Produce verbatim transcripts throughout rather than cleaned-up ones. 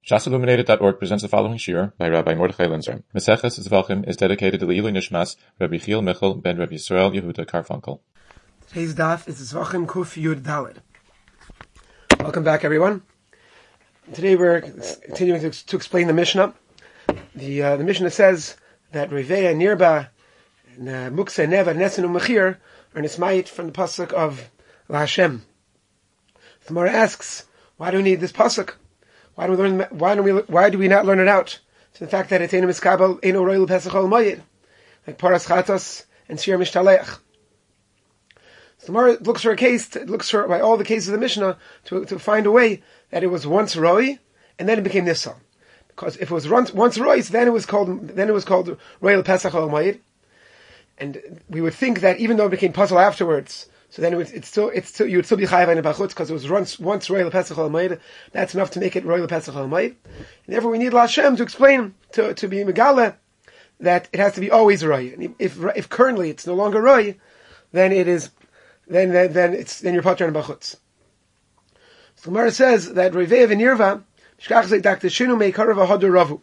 Shas Illuminated dot org presents the following shir by Rabbi Mordechai Linzer. Meseches Zvachim is dedicated to the Ilui Nishmas, Rabbi Chiel Michel ben Rabbi Yisrael Yehuda Karfunkel. Today's daf is Zvachim Kuf Yud Daled. Welcome back, everyone. Today we're continuing to, to explain the Mishnah. The uh, the Mishnah says that Reveya, Nirba, Mukse, Nevad, Nesenu, Mechir are nismayit from the pasuk of La Hashem. The Gemara asks, why do we need this pasuk? Why do we learn? Why do we? Why do we not learn it out? So the fact that it's enu miskabel, enu royal pesach ol moyed, like paras chatos and shir mishtaleach. So the Gemara looks for a case, to, looks for by all the cases of the Mishnah to to find a way that it was once roy and then it became nissal. Because if it was once once roy, then it was called then it was called royal pesach ol moyed, and we would think that even though it became puzzle afterwards. So then it would, it's still, it's still, you would still be chayav in bachutz because it was once, once royal pesach al ma'id. That's enough to make it royal pesach al ma'id. And therefore we need Hashem to explain, to, to be megala, that it has to be always roy. And if, if currently it's no longer roy, then it is, then, then, then it's, then you're patur in bachutz. So the Gemara says that Revei v'nirva, shkach zeidak teshinu meikarav hadur ravu.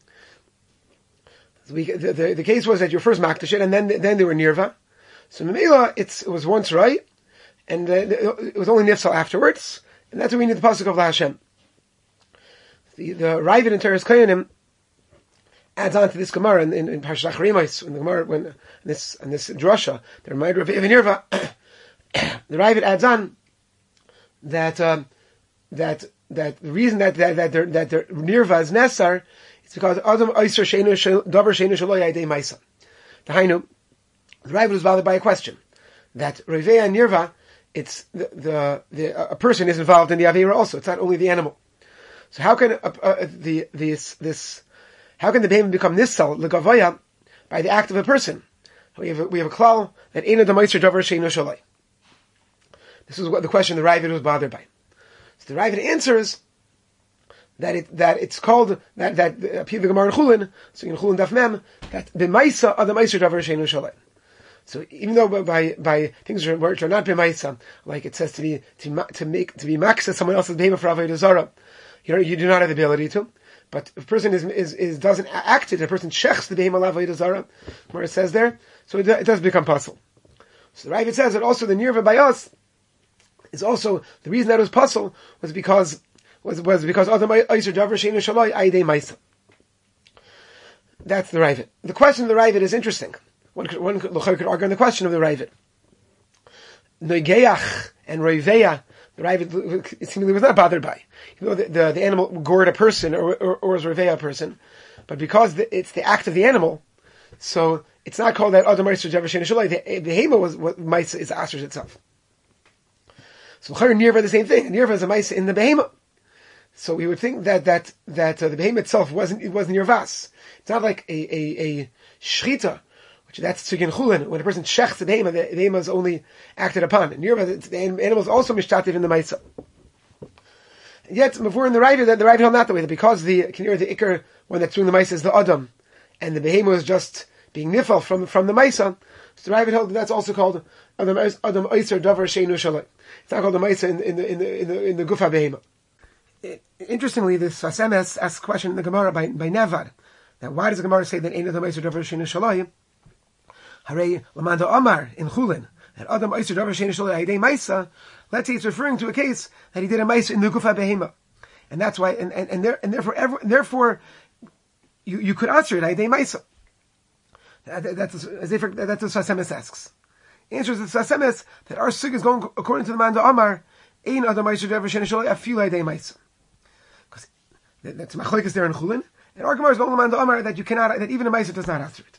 The, the, the case was that your first makdash and then, then they were nirva. So Memela, it's it was once right, and uh, it was only nifsal afterwards, and that's why we need the pasuk of La Hashem. The the Ravid in Teres Koyanim adds on to this Gemara in, in, in Parashat Acharei when the Gemara when in this and this drasha, the reminder of Even Nirva, the Ravid adds on that um, that that the reason that that that their, that their Nirva is Nesar is because Adam Oyser Sheinu Davar Sheinu Shaloi Yadei Maisa. The Hainu. The Ravid was bothered by a question that Reveya and Nirva, it's the, the, the a person is involved in the Avera also. It's not only the animal. So how can uh, uh, the this this how can the behemoth become nissal legavoya by the act of a person? We have a, we have a klal that ena demaiser davar sheinu shalai. This is what the question the Ravid was bothered by. So the Ravid answers that it that it's called that that uh, the Gemara in Chulin, so in Chulin daf mem, that b'maisa are the meiser davar sheinu shalai. So even though by by things which are not b'maisa, like it says to be to to make to be maxa someone else's behemoth for avodah zarah, you know, you do not have the ability to. But if a person is is, is doesn't act it, a person checks the behemoth avodah zarah, where it says there, so it, it does become possible. So the Ravid says that also the nirva by us is also the reason that it was puzzle was because was was because other meiser davar sheinu shaloi aidei maisa. That's the Ravid. The question of the Ravid is interesting. One could, one could, could argue on the question of the Ravid. Noigeach and Roiveya, the Ravid seemingly was not bothered by. You know, the, the, the animal gored a person or, or, or was Roiveya a person, but because the, it's the act of the animal, so it's not called that Adam Meister Javar Sheinu Shalai. The Behema was what Maisa is Asher's itself. So Chayr and Nirva the same thing. Nirva is a Maisa in the Behema. So we would think that that that uh, the Behema itself wasn't it wasn't Nirvas. It's not like a a, a Shchita. That's Tzugin Chulin. When a person shechs the behema, the behema is only acted upon. And Nirva, the animal is also mishtativ in the Maisa. And yet, before in the Ravid, the Ravid held not the way, that because the, can you hear the Iker, one that's doing the Maisa is the Adam, and the behema is just being nifal from, from the Maisa, so the Ravid held that that's also called Adam Adam Oyser Davar Sheinu Shalai. It's not called the Maisa in, in the, in the, in the, in the Gufa behema. Interestingly, this Hasem asks a question in the Gemara by, by Nevad. Now, why does the Gemara say that Ein Adam Oyser Davar Sheinu Shalai? Hare Lamanda Amar in Chulin that Adam Oyser Davar Sheinu Shalai Aidei Maisa. Let's say it's referring to a case that he did a Maisa in the Gufa Behema, and that's why, and and, and, there, and therefore, ever, therefore, you, you could answer it Aidei Maisa. That, that's as if that's what Sasemis asks. Answers the Sasemis that our sig is going according to the Manda Amar Ein Adam Oyser Davar Sheinu Shalai Afil Aidei Maisa, because that's machlekes there in Chulin, and our Gemara is going to Manda Amar that you cannot, that even a Maisa does not answer it.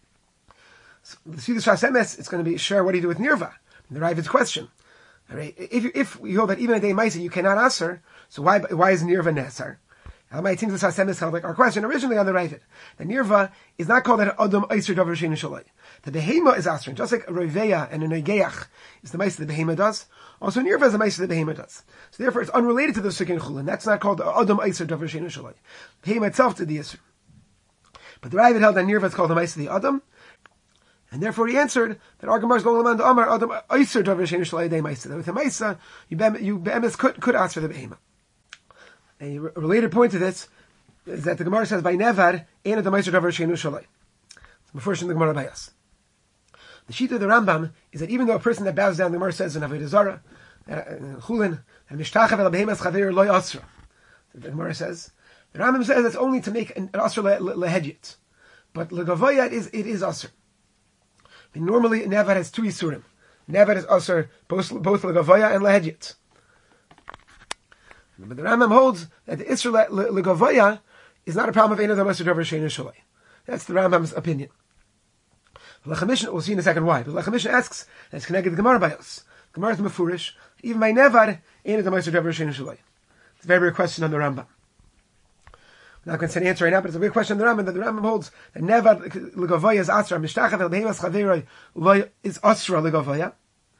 So, the Siddur Shas Emes, it's going to be sure. What do you do with Nirva? The Ravid's question. Right? If you, if you hold that even a day Maisa you cannot answer, so why why is Nirva Nesar? My team the Shas Emes held like our question originally on the Ravid. The Nirva is not called that Adam Oyser Davar Sheinu Shalai. The Behema is answering, just like a Roiveya and a Noigeach is the Maisa the Behema does. Also Nirva is the Maisa the Behema does. So therefore it's unrelated to the Sukkah and Chulin. That's not called Adam Oyser Davar Sheinu Shalai. Behema itself did the Yisr. But the Ravid held that Nirva is called the Maisa the Adam. And therefore he answered that our Gemara is going to Amar Adam Oyser Davar Sheinu Shalai Aidei Maisa. That with the Maisa, you you be'emes could could answer the behema. A re- related point to this is that the Gemara says by Nevar, Eina D'Maiser Davar Sheinu Shalai. It's before in the Gemara by us. The sheet of the Rambam is that even though a person that bows down, the Gemara says in Avodah Zarah, Chulin, and Mishtachav El Behemas Chaver Loy Asra. The Gemara says, the Rambam says it's only to make an Asra Lehedyet. But Legavoya it is, it is Asr. Normally, Nevar has two Yisurim. Nevar is Asr, both, both Legavoya and Lehedyet. But the Rambam holds that the Isra Legavoya is not a problem of Eina D'Maiser Davar Sheinu Shalai. That's the Rambam's opinion. Lechamishin, we'll see in a second why. But Lechamishin asks, and it's connected to the Gemara by us. Gemara is Mefurish, even by Nevar, Eina D'Maiser Davar Sheinu Shalai. It's a very big question on the Rambam. I'm not going to say an answer right now, but it's a big question on the Rambam, that the Rambam holds that Nevar Legavoya is Asra, Mishtachav El Behemas Chaveroi Loy is Asra Legavoya.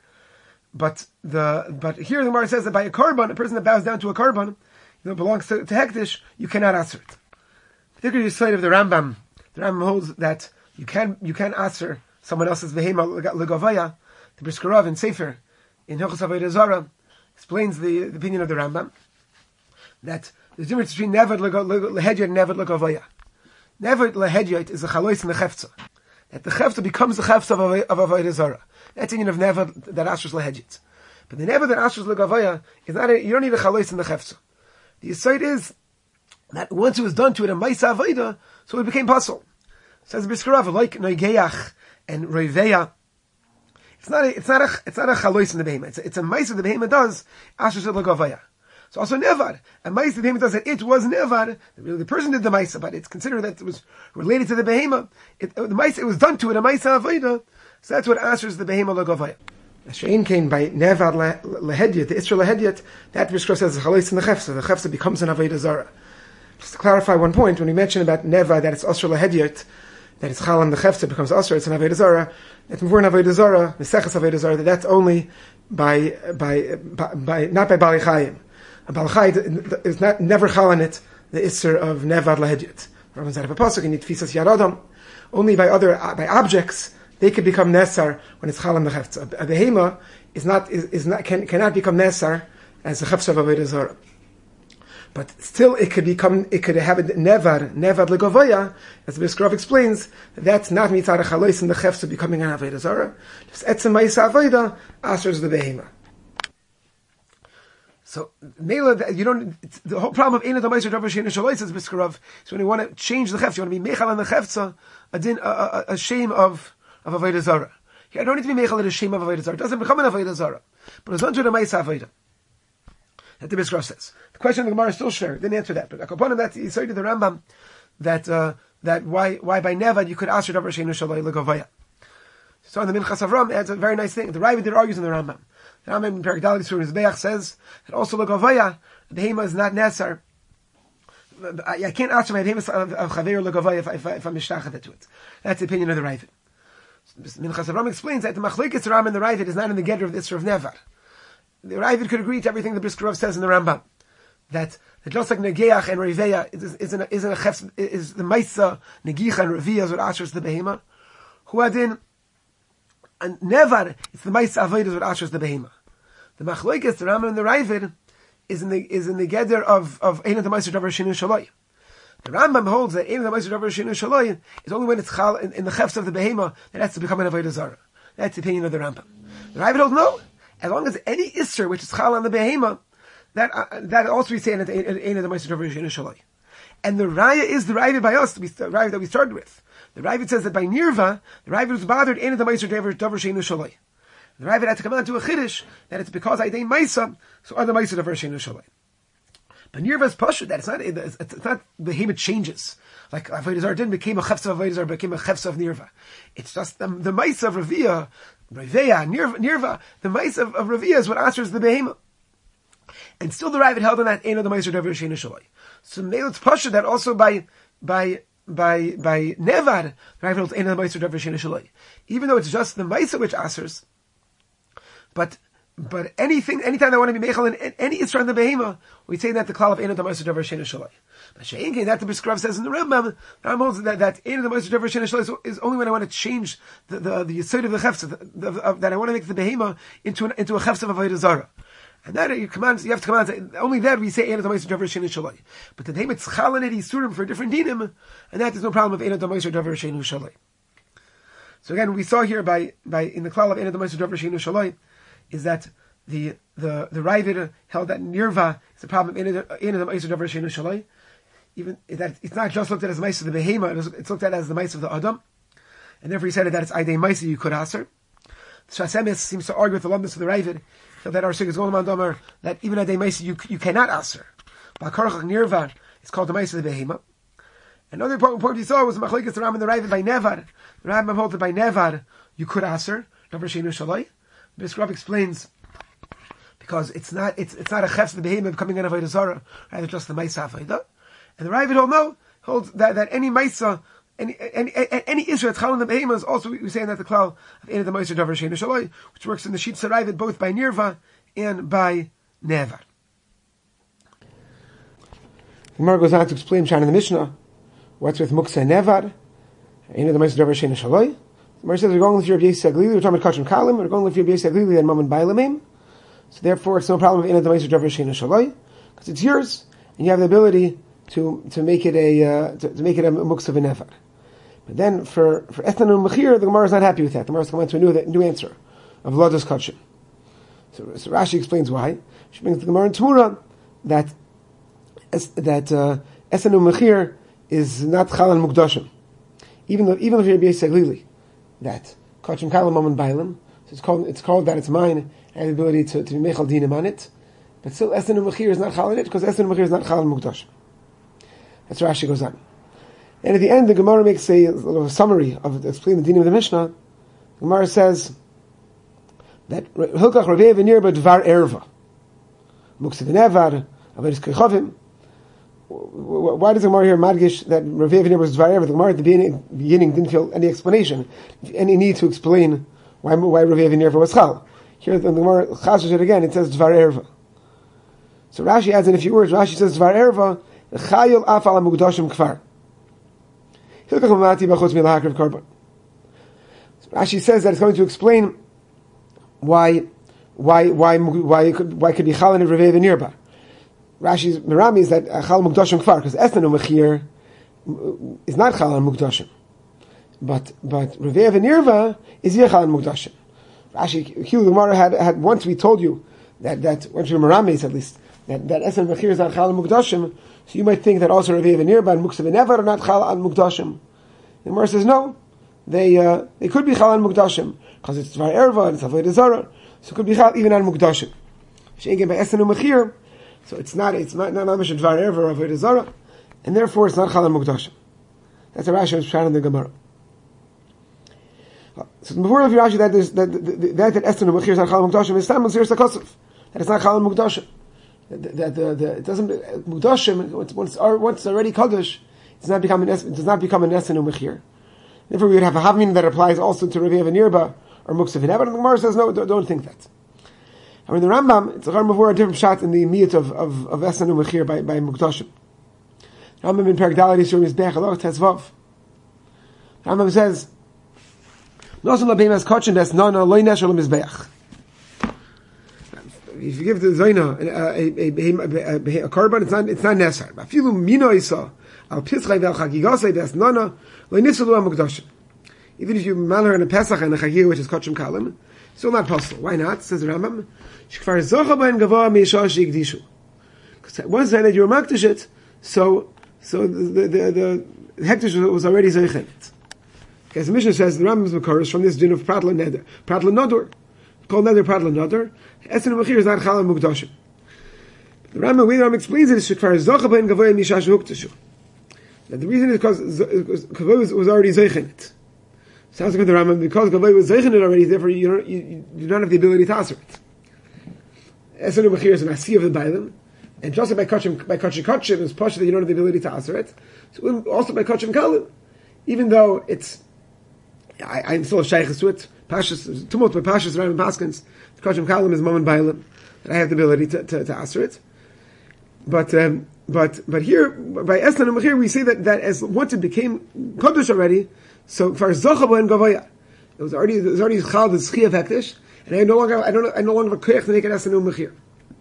But the but here the Gemara says that by a korban, a person that bows down to a korban, that belongs to, to Hektish, you cannot answer it. Particularly the side of the Rambam, the Rambam holds that you can you can answer someone else's vehema legavaya. The Brisker Rav in Sefer in Hilchos Avodah Zarah explains the, the opinion of the Rambam that there's a difference between nevad lehedyot and nevad legavaya. Nevad lehedyot is the chalois and the chefza. That the chefza becomes the chefza of, of Avodah Zarah. That's the union of nevad that asers lehedyot. But the nevad that asers legavaya is not a, you don't need a chalois and the chefza. The aside is that once it was done to it a ma'isa avodah, so it became puzzle. Says the Brisker Rav, like noigeach and roiveya. It's not a, it's not a, it's not a chalois in the behema. It's a, it's a ma'isa the behema does asher legavaya. So also nevar, a ma'isa the behema does that it was nevar. Really, the person did the ma'isa, but it's considered that it was related to the behema. It, the ma'isa it was done to it a ma'isa avodah. So that's what ashers the behema legavaya. Shein came by nevar lehedyot, the Isra lehedyot. That Brisker says the chalois in the chefsa. The chefsa becomes an avodah zarah. Just to clarify one point, when we mention about nevar that it's asr lehedyot, that it's chal and the chefsa becomes asr, it's an avodah zarah. It's more an avodah zarah, meseches avodah zarah. That that's only by by by, by not by bali chayim. A bali chayim is not never chal on it the isser of nevar lehedyot. Rabban said, if a pasuk in Tfisas Yaradam, only by other by objects they could become nesar when it's chal and the chefsa. A behema is not is, is not can, cannot become nesar as the chefsa of avodah zarah. But still, it could become, it could have a nevar, nevar legavoya, as the Brisker Rav explains, that's not mitzad chalois and the chefsa becoming an avodah zarah. Just etzem ma'isa avodah, asers the behema. So, Mela, you don't, the whole problem of Eina D'Maiser Davar Sheinu Shalai, says Brisker Rav, is when you want to change the chefsa, you want to be mechal on the chefsa, a din, a, a, a shame of, of avodah zarah. You don't need to be mechal at a shame of avodah zarah. It doesn't become an avodah zarah. But it's not to the ma'isa avodah. That the Brisker Rav says. The question of the Gemara is still sure. Didn't answer that. But upon him, that he said to the Rambam that uh, that why why by nevad you could ask your davar sheinu shalai legavaya. So in the Minchas Avram adds a very nice thing. The Ravid did argues in the Rambam. The Rambam in Perek Dalet Yisur Mizbeach says that also legavaya the behema is not nesar. I, I can't ask my behema of chaver legavaya if, if, if I'm mishtachet to it. That's the opinion of the Ravid. So Minchas Avram explains that the machlekes Ram and the Ravid is not in the getter of the Isra of nevar. The Ravid could agree to everything the Brisker Rav says in the Rambam, that, that just like Negeach and Reveya is, is, in a, is, in a chefs, is the Maisa, Negiach and Reveya is what ashers the Behema. Huadin, and Nevar, it's the Maisa Avodah is what ashers the Behema. The Machlokes, the Rambam and the Ravid, is in the, is in the gather of, of Eina D'Maiser Davar Sheinu Shalai. The Rambam holds that Eina D'Maiser Davar Sheinu Shalai is only when it's chal in, in the chefs of the Behema that has to become an Avodah Zarah. That's the opinion of the Rambam. The Ravid holds no. As long as any isser which is chal on the behema, that uh, that also we say in Eina D'Maiser Davar Sheinu Shalai. And the raya is the Ravid by us, the Ravid that we started with. The Ravid says that by Nirva, the Ravid was bothered Eina D'Maiser Davar Sheinu Shalai. The Ravid had to come on to a chiddush that it's because I dain Maisa, so other Maiser Davar Sheinu Shalai. But Nirva is pashut that it's not it's, it's not behema changes. Like Avodah Zarah didn't became a chefsa of Avodah Zarah, became a chefsa of Nirva. It's just the, the Maisa of Reviya, Reveya, Nirva, Nirva, the Maisa of, of Reviya is what answers the behema. And still the Ravid held on that Eina D'Maiser Davar Sheinu Shalai. So now it's pashut that also by by by by Nevar, the Ravid holds Eina D'Maiser Davar Sheinu Shalai. Even though it's just the Maisa which answers, but But anything, anytime I want to be mechal in any isra in the behema, we say that the klal of Eina D'Maiser Davar Sheinu Shalai. But she'inkein that the Brisker Rav says in the Rambam, the Rambam holds that that Eina D'Maiser Davar Sheinu Shalai is only when I want to change the the the yesod of the chefsa, that I want to make the behema into an, into a chefsa of avodah zarah. And that you command, you have to command, only that we say Eina Damaisa Davar Sheinu Shalai. But the name it's Chalanit Yisurim for different dinim, and that is no problem with Eina Damaisa Davar Sheinu Shalai. So again, we saw here by, by, in the klal of Eina Damaisa Davar Sheinu Shalai, is that the, the, the Ravid held that Nirva is the problem of Eina Damaisa Davar Sheinu Shalai. Even that it's not just looked at as the mice of the behema, it's looked at as the mice of the adam, and therefore he said that it's idei mice you could aser. The Shas Emes seems to argue with the lumdus of the Ravid, that our sigur's golem domer that even idei mice you you cannot aser. Ba'karach nirva is called the mice of the behema. Another important point we saw was machlekes the Ram and the Ravid by nevar. The Ram holds that by nevar you could aser davar sheinu shalai. Biskrov explains because it's not it's it's not a chefs of the behema coming in avodah zara, rather just the mice avodah. And the Ravid hold no holds that, that any Maisa, any any any Israel Chalan the Behema is also we say that the klal of Eina Damaisa Davar Sheinu Shalai, which works in the sheets of Ravid both by Nirva and by Nevar. The Gemara goes on to explain Shana in the Mishnah what's with Muksa and Nevar, Eina Damaisa Davar Sheinu Shalai. The Gemara says we're going with your Yisrael Glili, we're talking about Kachim Kalim, we're going with your Yisrael Glili and Mammon Bailamim. So therefore, it's no problem with Eina Damaisa Davar Sheinu Shalai because it's yours and you have the ability to to make it a uh, to, to make it a muksa v'nevar. But then for for ethan and mechir, the Gemara is not happy with that. The Gemara is coming to a new new answer of lodas kachim. So, so Rashi explains why. She brings the Gemara in Tamura that that uh, ethan and mechir is not chalan mukdashim. Even though even if you're b'yisaglili, that kachim kalam mammon bailam, so it's called it's called that it's mine and the ability to to be mechal dinim on it. But still ethan and mechir is not chalan it because ethan and mechir is not chalan mukdashim. That's where Rashi goes on. And at the end, the Gemara makes a, a little summary of explaining the dinim of the Mishnah. The Gemara says that Hilkach Raveh v'nir b'dvar erva. Muksa v'nevar, averis kechovim. Why does the Gemara here madgish that Raveh v'nir was dvar erva? The Gemara at the beginning, beginning didn't feel any explanation, any need to explain why, why Raveh v'nir was chal. Here the Gemara chashes it again, it says dvar erva. So Rashi adds in a few words, Rashi says dvar erva, Chayil afal mukdashim kfar. Hilkach mamati b'chutz milahakriv korban. Rashi says that it's going to explain why why why why it could why it could be chal and Raveh v'nirba. Rashi's mirami is that chal mukdashim kfar because ethan umechir is not chal and mukdashim, but but Raveh v'nirva is yechal and mukdashim. Rashi Hil Gemara had had once we told you that that once your mirami is at least that that ethan umechir is not chal and mukdashim. So you might think that also Raveh v'nirba and Muksa v'nevar are not Chal and Mukdashim. The Gemara says no, they uh, they could be Chal and Mukdashim because it's Dvar Erva and it's Avodah Zarah, so it could be Chal even on Mukdashim. She'egin by Esen u'Mechir, so it's not it's not not mamish Dvar Erva or Avodah Zarah, and therefore it's not Chal and Mukdashim. That's a Rashi was trying in the Gemara. So before of Rashi that there's that that that Esen u'Mechir is not Chal and Mukdashim is Tam Zir Sakosov that it's not Chal and Mukdashim. That the, the it doesn't mukdashim once once once already kaddish, it does not become an it does not become an esen umechir. Therefore, we would have a havmin that applies also to Raveh v'nirba or muksa v'nevar. And the Gemara says no, don't, don't think that. And in the Rambam, it's a Rambam a different shot in the miyut of of, of esen umechir by by mukdashim. Rambam in Perek Daled Yisur Mizbeach Alach Tezvav. Rambam says, "Nosam labeim as kachin des nana loy neshel mizbeach." If you give the Zaina a, a, a, a, a carbon, it's not it's not necessary. Afilu mino isa al pischay vel chagigosay des nana lo nisalu amukdashim. Even if you malher in a Pesach and a Chagir, which is kachim kalim, still not possible. Why not? Says the Rambam. Shkvar zocha ben gavoa meisha shigdishu. Because once that you were makdish it, so so the the the, the hektish was already zeichet. Because the Mishnah says the Rambam's makar is from this din of pratla neder, pratla nodur. Called neder pratla nodur. Esen umechir is not chal and mukdashim. The Rambam, when the Rambam explains it, is shekvar zocha ben gavoy mishash huktashu. The reason is because gavoy was, was already zeichen it. Sounds like the Rambam, because gavoy was zeichen it already, therefore you don't, you, you don't have the ability to answer it. Esen umechir is an asi of the bailim, and just by kachim by kachim kachim is pasha that you don't have the ability to answer it. So also by kachim kalim, even though it's, I, I'm still a shaykhs to it. Pashas tumult by Pashas Rambam Paskins. The kachim kalim is mammon bailim, and I have the ability to to, to answer it. But um, but but here by Eslan and Mechir we say that, that as once it became kodesh already, so for zochabo and gavoya, it was already it was already chal the schia of hektish, and I no longer I don't I no longer have a koyach to make it Eslan and Mechir.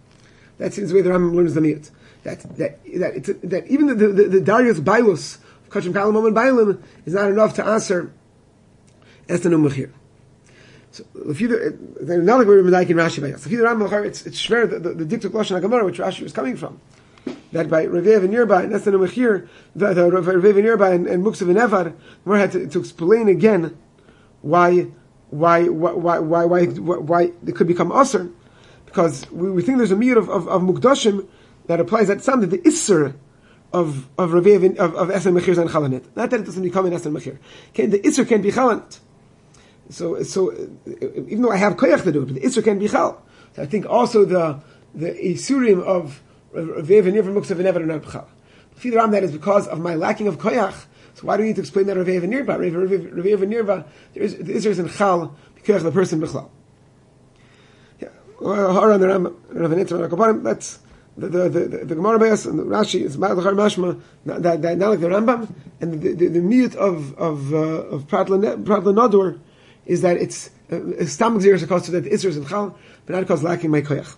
That seems the way the Rambam learns the miyut. That that that it's that even the the, the Darius Bailus of Kachim Kalam Mom and Bailim is not enough to answer as the numachir. So if you not like we're medayik in Rashi by us. If you the Rambam it's it's shver the the, the diktuk lashon haGemara which Rashi was coming from. That by Revev and nearby and that's the numachir the, the Revev and nearby and, and Muksav and Evar we had to, to explain again why why why why why why, why they could become usher. Because we, we think there's a miyut of, of, of Mukdashim that applies that something, the Isser of, of Revev, of, of Esen Mechir and Chalanit. Not that it doesn't become an Esen Mechir. The Isser can be Chalanit. So, so, even though I have Koyach to do it, but the Isser can be Chal. So I think also the, the Isurim of Revev and Nirva, Muksav and Ever are not Chal. Further on, that is because of my lacking of Koyach. So why do we need to explain that Revev and Nirva? Revev and Nirva, there is, the Isser is in Chal, because the person Bechal. That's the the the, the Gemara Beis and the Rashi is Ma'alachar Mashma that that not like the Rambam and the the, the miyut of of uh, of Pratla Nadur is that it's a stomach zero supposed to that the Isser and Chal, but not because lacking my koyach.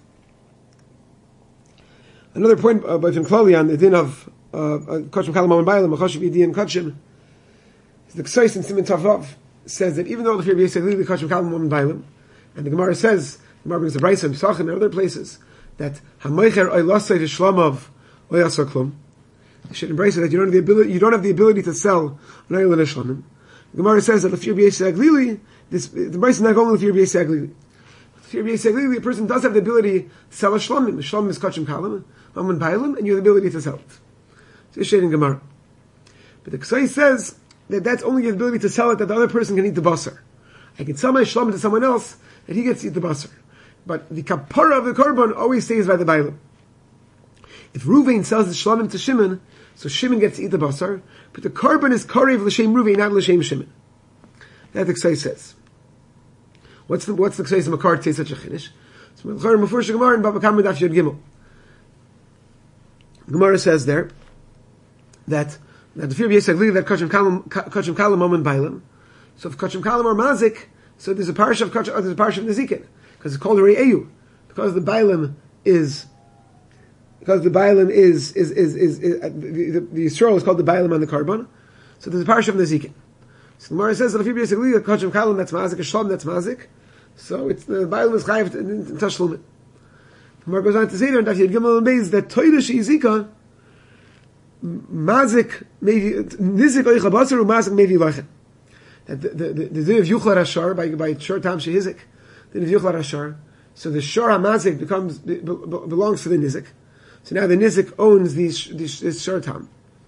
Another point uh, by Tim Kloli on the din of Kachim Kalam and Bailam Machashiv Yidi and Kachim is the Ksais and Siman Tavav says that even though the Fir B'Yisrael the Kachim Kalam and Bailam and the Gemara says Gemara brings the Brayso and Pesachim and other places that Hamoicher Oylasei V'Shlamav Oyasa Klum. You should embrace it that you don't have the ability. You don't have the ability to sell an Oyel and Shlamim. The Gemara says that Lefir B'Yisrael Glili, this the Brayso is not only Lefir B'Yisrael Glili. Lefir B'Yisrael Glili, a person does have the ability to sell a Shlamim. The Shlamim is Kachim Kalam, Mammon Bailim, and you have the ability to sell it. It's a shade in Gemara. But the Ksai says that that's only the ability to sell it that the other person can eat the basar. I can sell my Shlamim to someone else that he gets to eat the basar. But the kapara of the korban always stays by the bailim. If Ruvain sells the shlamim to Shimon, so Shimon gets to eat the basar, but the korban is karev l'shem Ruvain, not l'shem Shimon. That the Ksai says. What's the what's the Ksai's makar to say such a chiddush? So Melchor Mefurish Gemara in Baba Kama Daf Yud Gimel. Gemara says there that that the fear b'yisagli that kachim kalam kachim kalam moment bailim. So if kachim kalam are mazik, so there's a parish of kachim, there's a parish of nezikin. Because it's called a Re'eyu. Because the Bailim is, because the Bailim is, is, is, is, is uh, the, the, the Yisrael is called the Bailim on the Karban. So there's a parish of Nezikin. So the Gemara says that if you basically, the Kachim Kalam, that's Mazik, a Shalom, that's Mazik. So it's, the Bailim is Chayiv in Tashlumit. The Gemara goes on to say there, in Daf Yud Gimel and Beis, that Toidish Yizika, Mazik, maybe, Nizik Oich HaBasar, or Mazik, maybe Lachem. That the, the, the, the day of Yuchlar Hashar, by, by Shor Tam Shehizik, so the Shor HaMazik becomes be, be, belongs to the Nizik. So now the Nizik owns these this, this Shor Tam.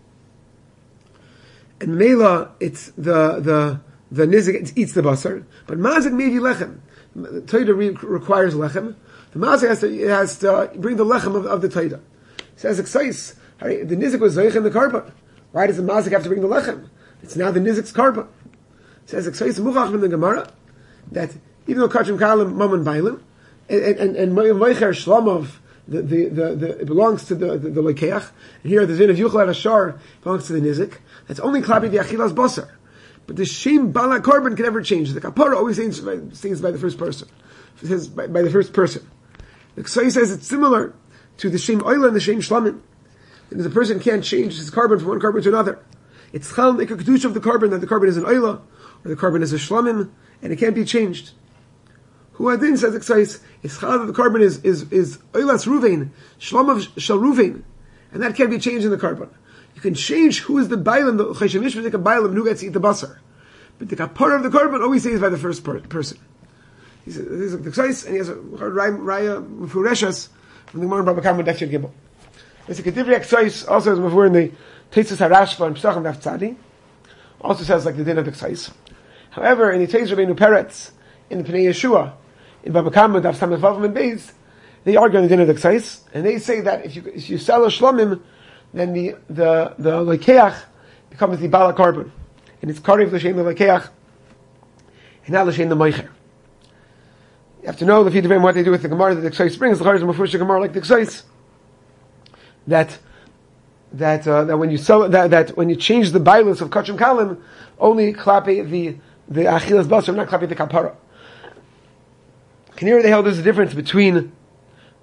And Mela, it's the the the Nizik eats the basar, but Mazik maybe lechem. The Torah re- requires lechem. The Mazik has to has to bring the lechem of, of the Torah. It says Exais. The Nizik was Zoich in the Karban. Why does the Mazik have to bring the lechem? It's now the Nizik's Karban. It says Exais Muchach in the Gemara that even though Kachim Kalim Mammon Bailim, and and and Moicher Shlamov, the the the, the it belongs to the the, the Lekeach, and here the Zin of Yuchel Hashar belongs to the Nizik. That's only Klapi the Achilas Basar, but the Shem Bala Korban can never change. The Kapara always stays by, stays by the first person. It says by, by the first person. The Ksai says it's similar to the Shem Oila and the Shem Shlamim. And the person can't change his carbon from one carbon to another. It's Chal Mekar Kedusha of the carbon that the carbon is an Oila or the carbon is a Shlamim, and it can't be changed. Who Adin says Exais, is Chal of the carbon is is is Oilas Ruvain, Shlam of Shal Ruvain, and that can't be changed in the carbon. You can change who is the Bailam, the Cheshem Mishpat, the Bailam, and who gets to eat the basar. But the kapara of the carbon always stays by the first per- person. He says, this is the Exais, and he has a Raya Mufureshas from the Gemara Baba Kama Daf Yud Gimel. It's a Kedivri Exais, also as before in the Teitzis HaRashba and Pesachim Daf Tzadi, also says like the din of the Exais. However, in the Teitzis Rabbeinu Peretz, in the Pnei Yeshua, in Baba Kama Daf Samech Vav and Beis, they argue on the din of the Exais, and they say that if you if you sell a Shlomim, then the the the Lekeach becomes the Bala Carbon, and it's Karev L'Shem the Lekeach, and not L'Shem the Meicher. You have to know, if you depend what they do with the Gemara that the Exais brings, the Charizim Mefurish the Gemara like the Exais, that that uh, that when you sell that that when you change the bilus of Kachim Kalim, only Klape the the Achilas Basar, not Klape the Kapara. Can hear they held there's a difference between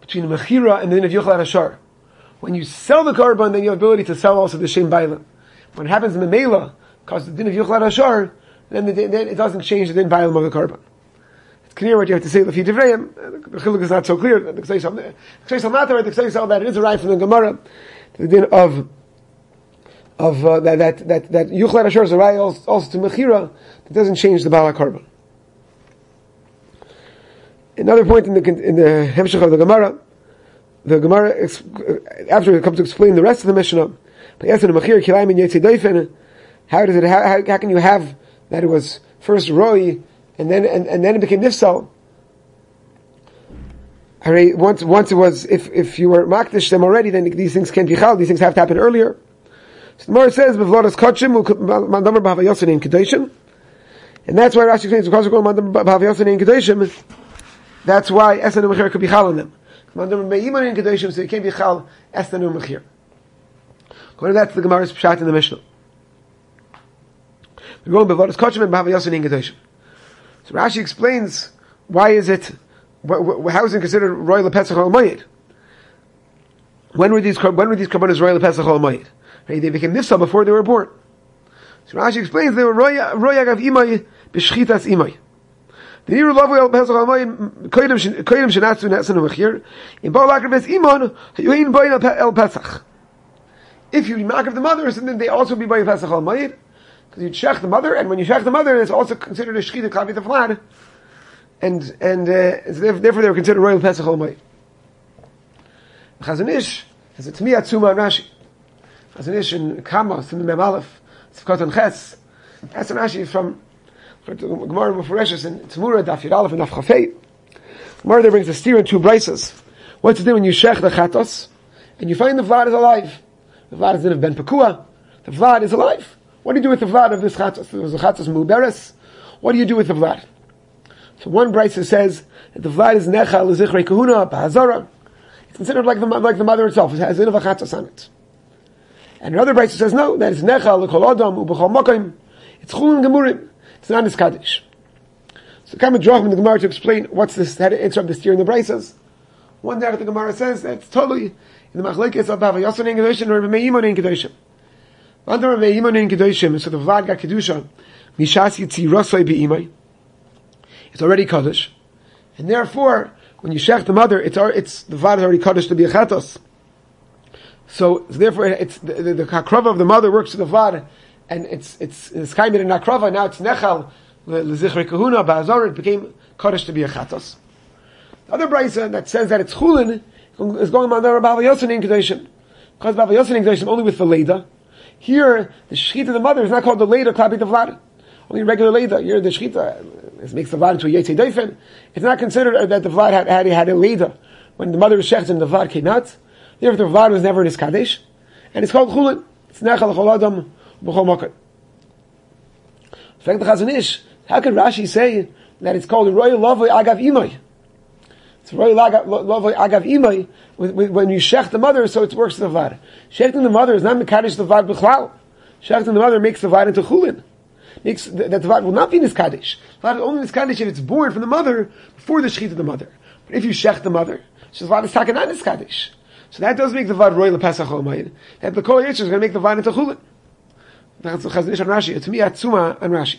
between the Mechira and the din of Yuchal Hashar. When you sell the Karban, then you have the ability to sell also the Shem Bailam. When it happens in the Mela, because the din of Yuchal Hashar, then, the, then it doesn't change the din Bailam of the Karban. It's clear what you have to say. Lefi Divrayim, the Chiluk is not so clear. The Ksei Matter, the Ksei that it is arrived from the Gemara, the din of of uh, that that that that Yuchal Hashar is a right also, also to Mechira, that doesn't change the Baal Karban. Another point in the in the Hemshech of the Gemara, the Gemara after it comes to explain the rest of the Mishnah, but yes, in the Mechir Kilayim and Yetzidayfen, how does it how, how how can you have that it was first Roy and then and, and then it became Nifsal? Once once it was if if you were Makdish them already, then these things can't be Chal. These things have to happen earlier. So the Gemara says B'Vlodas Kotchim Mandamer B'Havayosin in Kedeshim, and that's why Rashi explains because we're going Mandamer B'Havayosin in Kedeshim. That's why Esan and Mechir could be Chal on them. Mandamer Me'iman in Kedeshim, so it can't be Chal Esan and Mechir. According to that, the Gemara's Pshat in the Mishnah. We're going B'Vlodas Kotchim and B'Havayosin in Kedeshim. So Rashi explains why is it, how is it considered Roy LePesach Ol Mayid? When were these when were these Karbanos Roy LePesach Ol Mayid? They became Nifsal before they were born. So Rashi explains they were Roy Agav Imay B'Shchitas Imay. The Niru Lavu El Pesach Ol Mayid Koydim Shenatzu Netsan Mechir in Baal Akrav Iman Yuhin Boyin El Pesach. If you remark the mothers, then they also be Boyin Pesach Ol Mayid, because you shech the mother, and when you shech the mother, it's also considered a Shechita Kavit of Vlad. And and uh, therefore they were considered royal Pesach Ol Mayid. Chazon Ish has a Tmiyat Tzuma on Rashi. Chazon Ish in Kama, it's in the Mem Aleph, Tzivkot and Ches. That's an Rashi from Gemara Mefureshes in Tzmura, Daf Yud Aleph and Daf Chafei. Gemara there brings a steer in two brises. What to do when you shech the Chatos, and you find the Vlad is alive. The Vlad is in Ben Pekua. The Vlad is alive. What do you do with the Vlad of this Chatos? There was a Chatos Muberes. What do you do with the Vlad? So one brisa says that the Vlad is Nechal L'Zichrei Kahuna B'Hazara. It's considered like the like the mother itself. It has a Chatos on it. And another brisa says no, that it's Nechal L'Kol Adam U'B'Chol Mokim. It's Chulin Gemurim. It's not this Kaddish. So come and draw from the Gemara to explain what's this, how to answer up the steer in the brisas. One day the Gemara says that it's totally in the Machlekes of Bava Yosan in Kedoshim or Meimon in Kedoshim. Under Meimon in Kedoshim, so the Vlad got Kedusha, Mishas Yitzi Rosoi Be'imai. It's already Kaddish. And therefore, when you shech the mother, it's, it's the Vlad is already Kaddish to be a Chatos. So, so therefore, it's the, the, the Hakrava of the mother works to the Vlad, and it's, it's, it's Kaimid and Hakrava, now it's Nechal, L'Zichrei Kahuna, Ba'azor, it became Kaddish to be a Chatos. The other brisa that says that it's Chulin, is going on there about Bava Yosan in Kedoshim. Because Bava Yosan in Kedoshim only with the Leda. Here, the Shechita of the mother is not called the Leda, Klabit of Vlad. Only regular Leda. Here, the Shechita, it makes the Vlad into a Yetzei Deifen. It's not considered that the Vlad had, had, had a Leda. When the mother was Shechta and the Vlad came out, therefore the Vlad was never in his Kaddish. And it's called Chulin. It's Nechal L'Chol Adam B'Chol Mokim. In fact, the Chazon Ish, how can Rashi say that it's called Royal Lavoi Agav Imai? It's Royal Lavoi Agav Imai when you shech the mother, so it works to the Vlad. Shechting the mother is not Mekadosh the Vlad B'Chlal. Shechting the mother makes the Vlad into Chulin. Makes that the Vlad will not be Niskadish. Vlad is only Niskadish if it's born from the mother before the Shechit of the mother. But if you shech the mother, so the Vlad is taken not Niskadish. So that does make the Vlad Royal Pesach Ol Mayid. That the Kol Yitzchak is going to make the Vlad into Chulin. That's the Chazon Ish on Rashi. It's me Atzuma on Rashi.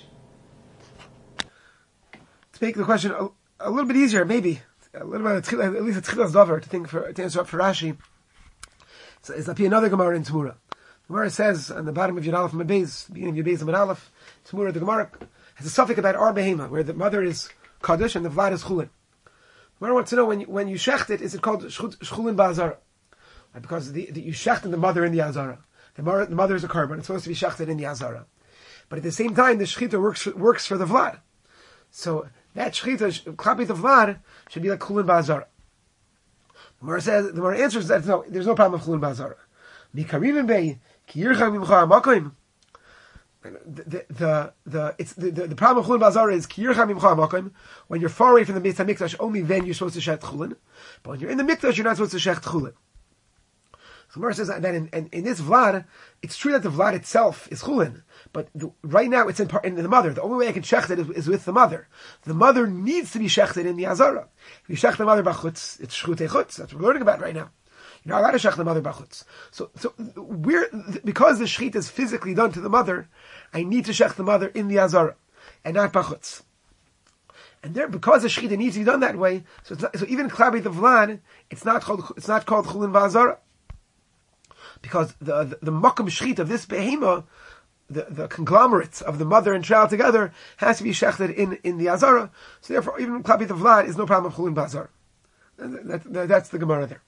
To make the question a, a little bit easier, maybe a little bit at least a Tchilas Dover to think for to answer up for Rashi. So it's be another Gemara in Tzmura. The Gemara says on the bottom of Yud Aleph and Beis, beginning of Yud Beis and Aleph, Tzmura, the Gemara has a suffix about Ar Behema, where the mother is Kaddish and the Vlad is Chulin. The Gemara wants to know when you, when you shecht it, is it called Chulin Ba'azara? Right, because the, the, you shecht the mother in the Azara. The mother, the mother is a carbon. It's supposed to be shechted in the Azara. But at the same time, the Shechita works, works for the Vlad. So that Shechita, Klapit of Vlad, should be like Chulin Ba'azara. The Gemara says, the Gemara answers that no, there's no problem with Chulin Ba'azara. Mikarivim Bey, Ki Yircha Mimcha Amakoim. The, the, the, it's, the, the, the problem of Chulin Ba'azara is Ki Yircha Mimcha Amakoim. When you're far away from the Beis HaMikdash, only then you're supposed to shecht Chulin. But when you're in the Mikdash, you're not supposed to shecht Chulin. So Gemara says that in, in, in this vlad, it's true that the vlad itself is chulin, but the, right now it's in, part, in the mother. The only way I can shecht it is, is with the mother. The mother needs to be shechted in the azara. If you shech the mother b'chutz, it's shchutei chutz. That's what we're learning about right now. You're not allowed to shech the mother b'chutz. So, so we're, because the shechit is physically done to the mother, I need to shech the mother in the azara, and not b'chutz. And there, because the shechita needs to be done that way, so it's not, so even klabi the vlad, it's not called it's not called chulin v'azara, because the the, the makam shechita of this behema, the the conglomerates of the mother and child together, has to be shechted in in the azara. So therefore, even klabi the vlad is no problem of chulin v'azara. That, that, that's the gemara there.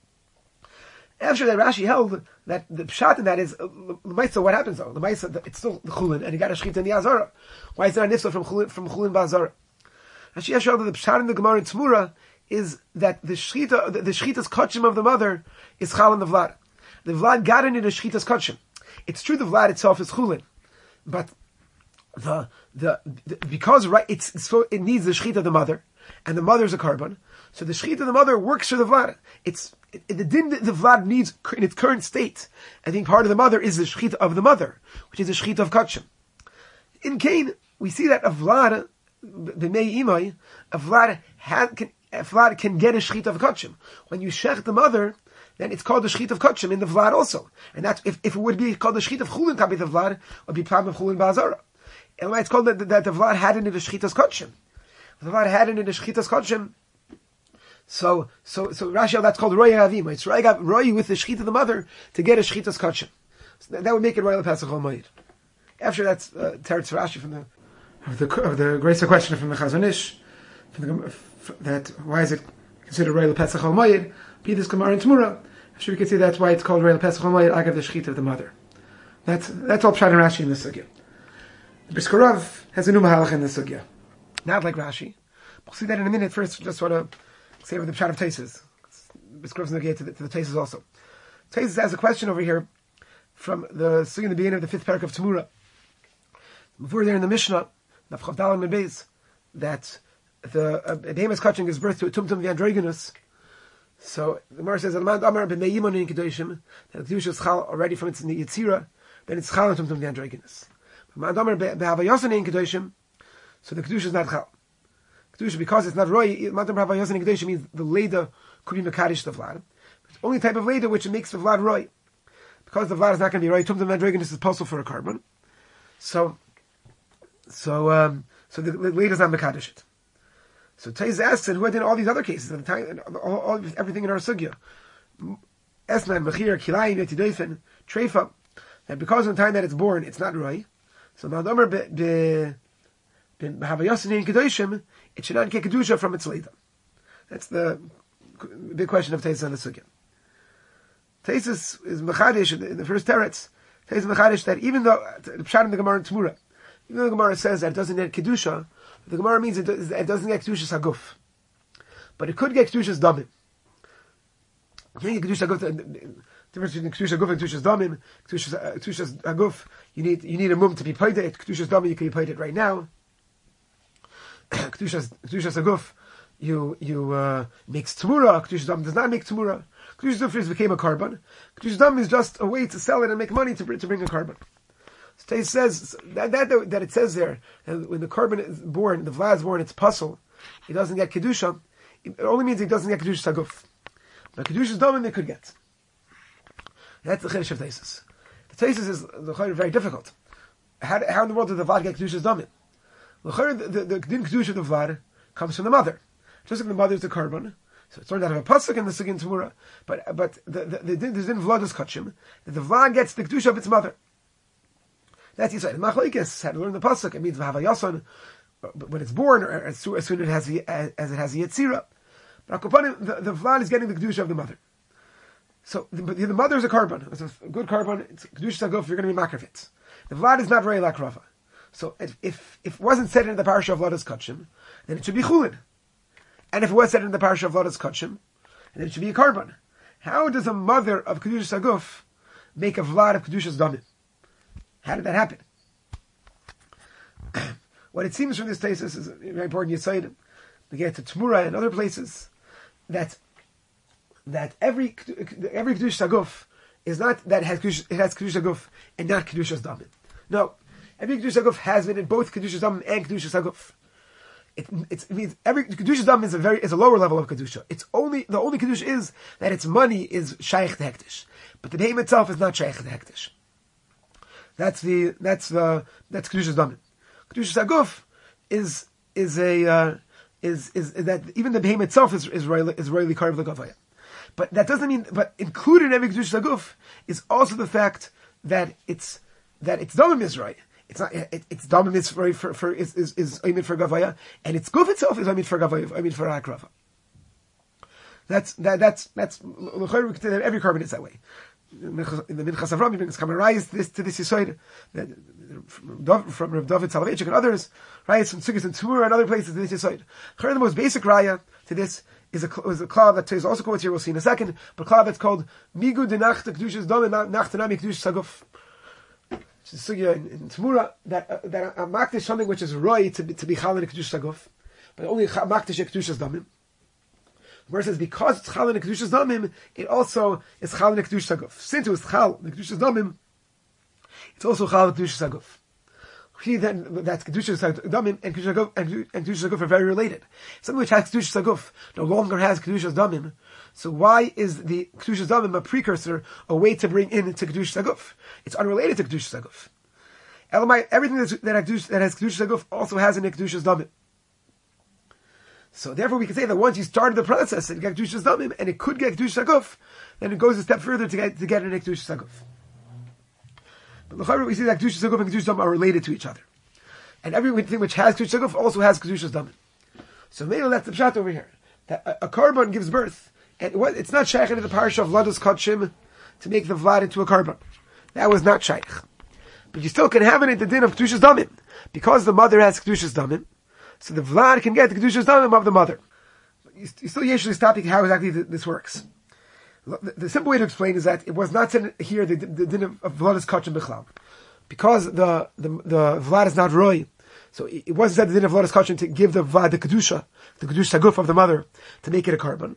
After that, Rashi held that the pshat in that is l'maisa. What happens though? The L'maisa, it's still the chulin, and you got a shechita in the azara. Why is there a nifsa from chulin from chulin v'azara? Rashi has shown that the pshat in the Gemara in Tzmura is that the shchita, the, the shchita's kachim of the mother is chal in the vlad. The vlad got in the shchita's kachim. It's true the vlad itself is chulin, but the, the, the because right it's, it's so it needs the shchita of the mother, and the mother is a carbon, so the shchita of the mother works for the vlad. It's it, the din that the vlad needs in its current state. I think part of the mother is the shchita of the mother, which is the shchita of kachim. In Cain, we see that a vlad. B'mei imay, a vlad had, can, a vlad can get a shechit of kachim. When you shech the mother, then it's called the shechit of kachim in the vlad also. And that's, if, if it would be called the shechit of chulin kabi the vlad, it would be problem of chulin ba'azara. And why it's called that, that the vlad had in it the shechit of kachim. The vlad had in it the shechit of kachim. So, so, so Rashi, that's called roya avim. It's roya, roya with the shechit of the mother to get a shechit of kachim. So that, that would make it royal pesach al moed. After that's, uh, Teretz Rashi from the, Of the of the greater question from the Chazon Ish, from the, that why is it considered Reil Pesach Al Moed? Be this Gemara in Tzmura. Actually, we can see that's why it's called Reil Pesach Al Moed. Agav the shechita of the mother. That's that's all Pshat and Rashi in this sugya. The Brisker Rav has a new mahalach in this sugya, not like Rashi. We'll see that in a minute. First, just want to say with the Pshat of Taisus. Brisker Rav's negated to the, to the Taisus also. Taisus has a question over here from the sugya in the beginning of the fifth parak of Tzmura. Before there in the Mishnah. That the uh, behemoth's kaching gives birth to a tumtum v'androginus. So the Gemara says that the Amar b'meimon in kedoshim that the kedusha is chal already from its yitzira, then it's chal and tumtum v'androginus. But the Amar b'havayosan in kedoshim, so the kedusha is not chal. Kedusha, because it's not roy. Madam b'havayosan in kedoshim means the leda could be mekadish the vlad. It's the only type of leda which makes the vlad roy, because the vlad is not going to be roy. Tumtum v'androginus is possible for a carbon. So. So, um, so the, the lady does not mekadosh it. So Taiz asks, and who did all these other cases? At the time, all, all, everything in our sugya, Esman, Mechir, Kilayim, Yetidoifen, Treifa, that because of the time that it's born, it's not roy. So Maldomer be Havayosin in Kedoshim, it should not get kedusha from its leda. That's the big question of Taiz on the sugya. Taiz is, is mechadish in the first teretz. Taiz is mechadish that even though the pshat in the Gemara in Tzmura. Even though the Gemara says that it doesn't get kedusha, the Gemara means it, does, it doesn't get kedusha's haguf, but it could get kedusha's damim. You can't get kedusha's haguf. The difference between kedusha's haguf and kedusha's damim, kedusha's, uh, kedusha's haguf, you need you need a mum to be paid it. Kedusha's damim, you can be paid it right now. Kedusha's kedusha's haguf, you you uh, makes tzmura. Kedusha's damim does not make tzmura. Kedusha's haguf became a carbon. Kedusha's damim is just a way to sell it and make money to to bring a carbon. So it says that, that that it says there, and when the carbon is born, the vlad is born, it's puzzle. It doesn't get kedusha. It only means it doesn't get kedusha saguf. But kedusha's domim it could get. That's the chiddush of Taisus. The Taisus is the chiddush very difficult. How, how in the world did the vlad get kedusha's domim? The the the din kedusha of the vlad comes from the mother. Just like the mother is the carbon, so it's learned out of a pasuk in the Sugin Tzmura. But but the the the din vlad is kachim that the vlad gets the kedusha of its mother. That's Yisrael. Machlokes had to learn the pasuk. It means v'havayason when it's born, or as soon as it has the, as, as it has the yitzira. But the, the vlad is getting the kedusha of the mother. So, the, but the mother is a carbon. It's a good carbon. It's kedusha saguf. You're going to be makar of it. The vlad is not rei lakrava. So, if, if if it wasn't said in the parasha of Vladas Kachim, then it should be chulin. And if it was said in the parasha of Vladas Kachim, then it should be a carbon. How does a mother of kedusha saguf make a vlad of kedusha's damim? How did that happen? What it seems from this thesis is very important. Yisoid, we get to Tzmura and other places that that every every kedusha saguf is not that it has Kedusha, it has Kedusha Guf and not Kedusha's Damim. No. Every Kedusha Guf has been in both Kedusha's Damim and Kedusha's Guf. It, it's, it means every Kedusha's Damim is a very, is a lower level of Kedusha. It's only, the only Kedusha is that its money is Shaykh to Hektish. But the name itself is not Shaykh to Hektish. That's the, that's the, that's Kedusha's Damim. Kedusha's Guf is, is a, uh, is, is, is that even the behemoth itself is, is royally, is royally carved the Gavaya. But that doesn't mean, but included in every Kedusha's Guf is also the fact that it's, that it's Damim is right. It's not, it, it's Damim is for, for, for, is, is, is Oimid for Gavaya, and its Guf itself is Oimid for Gavaya, Oimid for Akrava. That's, that, that's, that's, every carbon is that way. In the Minchas Avram, Ibn Chaim this to this Yisoid, from, from Rav David Soloveitchik and others, Rayas from Tzugis and Tzmura and other places to this Yisoid. The most basic Raya to this is a, is a cloud that is also quoted here, we'll see in a second, but a cloud that's called Migu de Nacht Kedushas Dom and Nacht Nami Kedushas Saguf. It's a sugya in, in Tzmura that, uh, that a makdish is something which is roy to be, to be chal in Kedushas Saguf, but only makdish Kedushas Damim. Where it says, because it's chal in the Kedushas Damim, it also is chal in the Kedushas Saguf. Since it was chal in the Kedushas Damim, it's also chal in the Kedushas Saguf. See then that Kedushas Damim and Kedushas Saguf and, and Kedushas Saguf are very related. Something which has Kedushas Saguf no longer has Kedushas Damim. So why is the Kedushas Damim a precursor, a way to bring in to Kedushas Saguf? It's unrelated to Kedushas Saguf. Elamai, everything that's, that, has, that has Kedushas Saguf also has in Kedushas Damim. So therefore we can say that once you started the process and get Kedushas Damim, and it could get Kedushas Saguf, then it goes a step further to get to get an Kedushas Saguf. But l'chayra we see that Kedushas Saguf and Kedushas Damim are related to each other, and everything which has Kedushas Saguf also has Kedushas Damim. So maybe that's the pshat over here, that a, a carbon gives birth, and what, it's not shaykh into the parish of Vlados Kotshim to make the vlad into a carbon. That was not shaykh, but you still can have it in the din of Kedushas Damim because the mother has Kedushas Damim. So the Vlad can get the Kedushas Damim of the mother. You, you still usually stop how exactly this works. The, the simple way to explain is that it was not said here the, the din of, of Vlad is Kachim Bechlam. Because the, the, the Vlad is not Roy, so it, it wasn't said the din of Vlad is Kachim to give the Vlad the Kedusha, the Kedusha Saguf of the mother, to make it a carbon.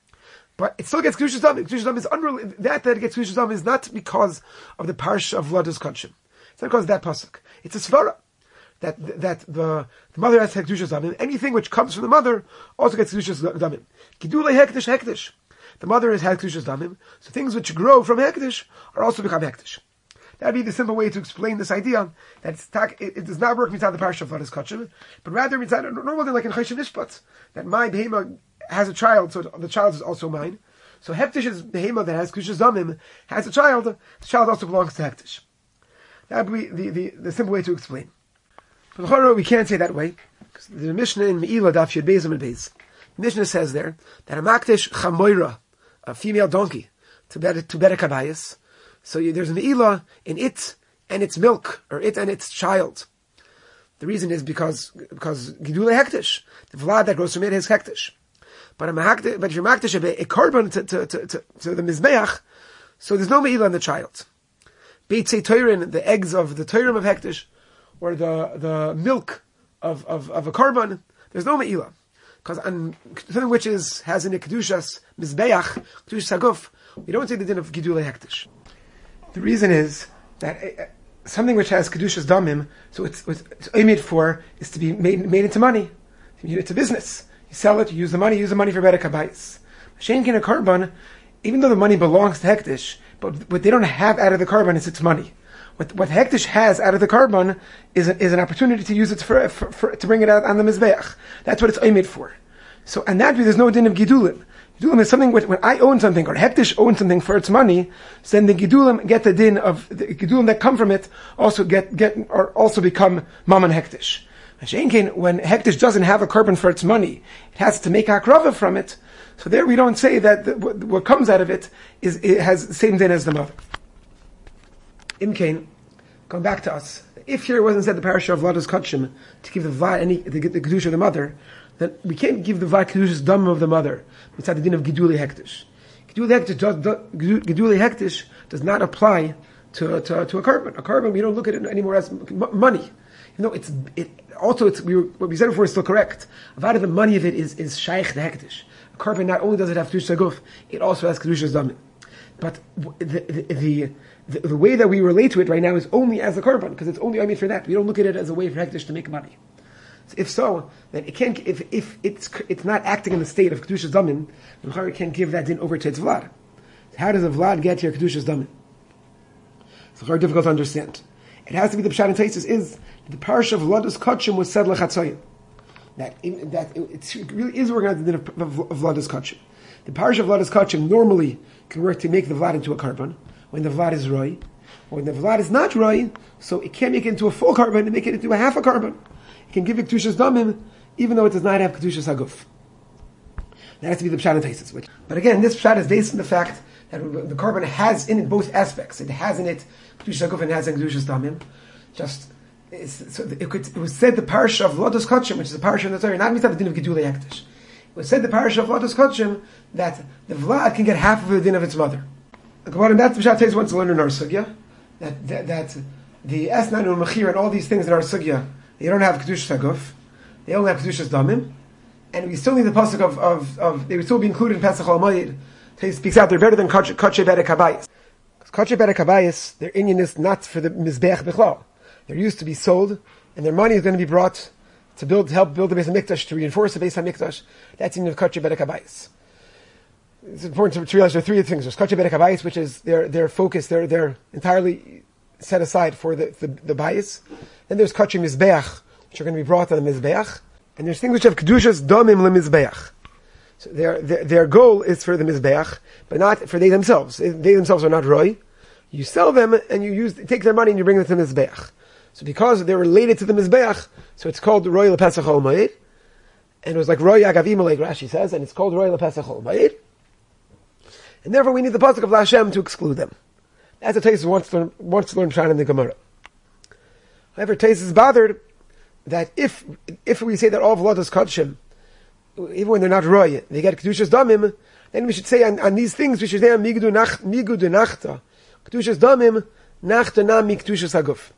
But it still gets Kedushas Damim. Kedushas Damim is unrelated. That that it gets Kedushas Damim is not because of the parish of Vlad is Kachim. It's not because of that pasuk. It's a svara. That that the, the mother has Kedushas Damim. Anything which comes from the mother also gets Kedushas Damim. Gidulei Hektish Hektish. The mother has Kedushas Damim, so things which grow from Hektish are also become Hektish. That would be the simple way to explain this idea that it's tak, it, it does not work mitzad the parish of Vladas Kachim, but rather mitzad normally like in Choshen Mishpat, that my behema has a child, so the child is also mine. So Hektish's behema that has Kedushas Damim has a child, the child also belongs to Hektish. That would be the, the, the simple way to explain. But we can't say that way, because the Mishnah in Me'ilah Daf Yud Beis and Beis, the Mishnah says there that a makdish chamoira, a female donkey, to better to better kabayis. So you, there's an Me'ilah in it and its milk, or it and its child. The reason is because because gidule hektish, the vlad that grows from it is hektish. But a mahakdish, but if you're makdish a, a carbon to to to, to, to the mizbeach, so there's no Me'ilah in the child. Beitzei Toirin, the eggs of the Toirim of hektish, or the, the milk of, of, of a carbon, there's no me'ilah. Because something which is, has in a kedushas, mizbeach, kedushas saguf, we don't say the din of gidulei hektish. The reason is that uh, something which has kedushas damim, so it's, it's, it's oimid for, is to be made, made into money. It's a business. You sell it, you use the money, you use the money for better kabayis. Shenkin a carbon, even though the money belongs to hektish, but what they don't have out of the carbon is its money. What, what Hektish has out of the carbon is, a, is an opportunity to use it for, for, for to bring it out on the Mizbeach. That's what it's oimid for. So, and that way there's no din of Gidulim. Gidulim is something, when, when I own something, or Hektish owns something for its money, so then the Gidulim get the din of, the Gidulim that come from it also get, get, or also become Mammon Hektish. When Hektish doesn't have a carbon for its money, it has to make Akrava from it, so there we don't say that the, what, what comes out of it is, it has the same din as the mother. Imkain, come back to us. If here it wasn't said the parasha of Vladas Kotshim to give the vad any to get the kedusha of the mother, then we can't give the vad kedusha's dam of the mother. It's at the din of giduli hektish. Giduli hektish does giduli hektish does not apply to, to to a carbon. A carbon we don't look at it anymore as money. You know, it's it also it's we were, what we said before is still correct. Vad of the money of it is is shaykh the hektish. A carbon not only does it have kedusha guf, it also has kedusha's dam. But the the, the the the way that we relate to it right now is only as a korban, because it's only only for that. We don't look at it as a way for hekdesh to make money. So if so, then it can't. If if it's it's not acting in the state of kedushas damim, then it can't give that din over to its vlad. How does a vlad get your kedushas damim? It's very difficult to understand. It has to be the pshat and taisus is the parsha of Vladus Kachim was said lechatzoyim. That that it, it really is working out the din of, of, of Vladus Kachim. The parsha of Vladus Kachim normally can work to make the vlad into a korban when the vlad is roi. When the vlad is not roi, so it can't make it into a full korban and make it into a half a korban. It can give it kedushas damim even though it does not have kedushas haguf. That has to be the pshat and taisus. But again, this pshat is based on the fact that the korban has in it both aspects. It has in it kedushas haguf and has in kedushas damim. Just so it, could, it was said the parsha of Vladus Kachim, which is a parsha in the Torah, not mitzvah the din of gedulei hekdesh. It was said the parsha of Vladus Kachim that the vlad can get half of the din of its mother. The Gemara in that pshat Taisus wants to learn in our sugya that that, that the esnan and mechir and all these things in our sugya, they don't have kedushas haguf, they only have kedushas damim, and we still need the pasuk of, of, of they would still be included in Pesach Al Moed. Taisus speaks out they're better than kache bedek habayis. Because kache bedek habayis, their inyan is not for the mizbech bichlal. They're used to be sold, and their money is going to be brought to build, to help build the Beis HaMikdash, to reinforce the Beis HaMikdash. That's in the Kache Bedek HaBayis. It's important to realize there are three things. There's Kache Bedek HaBayis, which is their their focus, they're they're entirely set aside for the the, the bayis. Then there's Kache Mizbeach, which are going to be brought on the Mizbeach. And there's things which have Kedushas Damim LeMizbeach. So their, their their goal is for the Mizbeach, but not for they themselves. They, they themselves are not Roy. You sell them, and you use take their money and you bring them to the Mizbeach. So because they're related to the Mizbeach, so it's called Roy LePesach Ol Moed. And it was like Roy Agavim, like Rashi says, and it's called Roy LePesach Ol Moed. And therefore we need the pasuk of Lashem to exclude them. That's what Taisus wants to learn, wants to learn Pshat in the Gemara. However, Taisus is bothered that if if we say that all Vladus Kachim, even when they're not Roy, they get Kedushas Damim, then we should say on, on these things, we should say Migdu Nachta, Kedushas Damim, Nachta Nam Kedushas Haguf.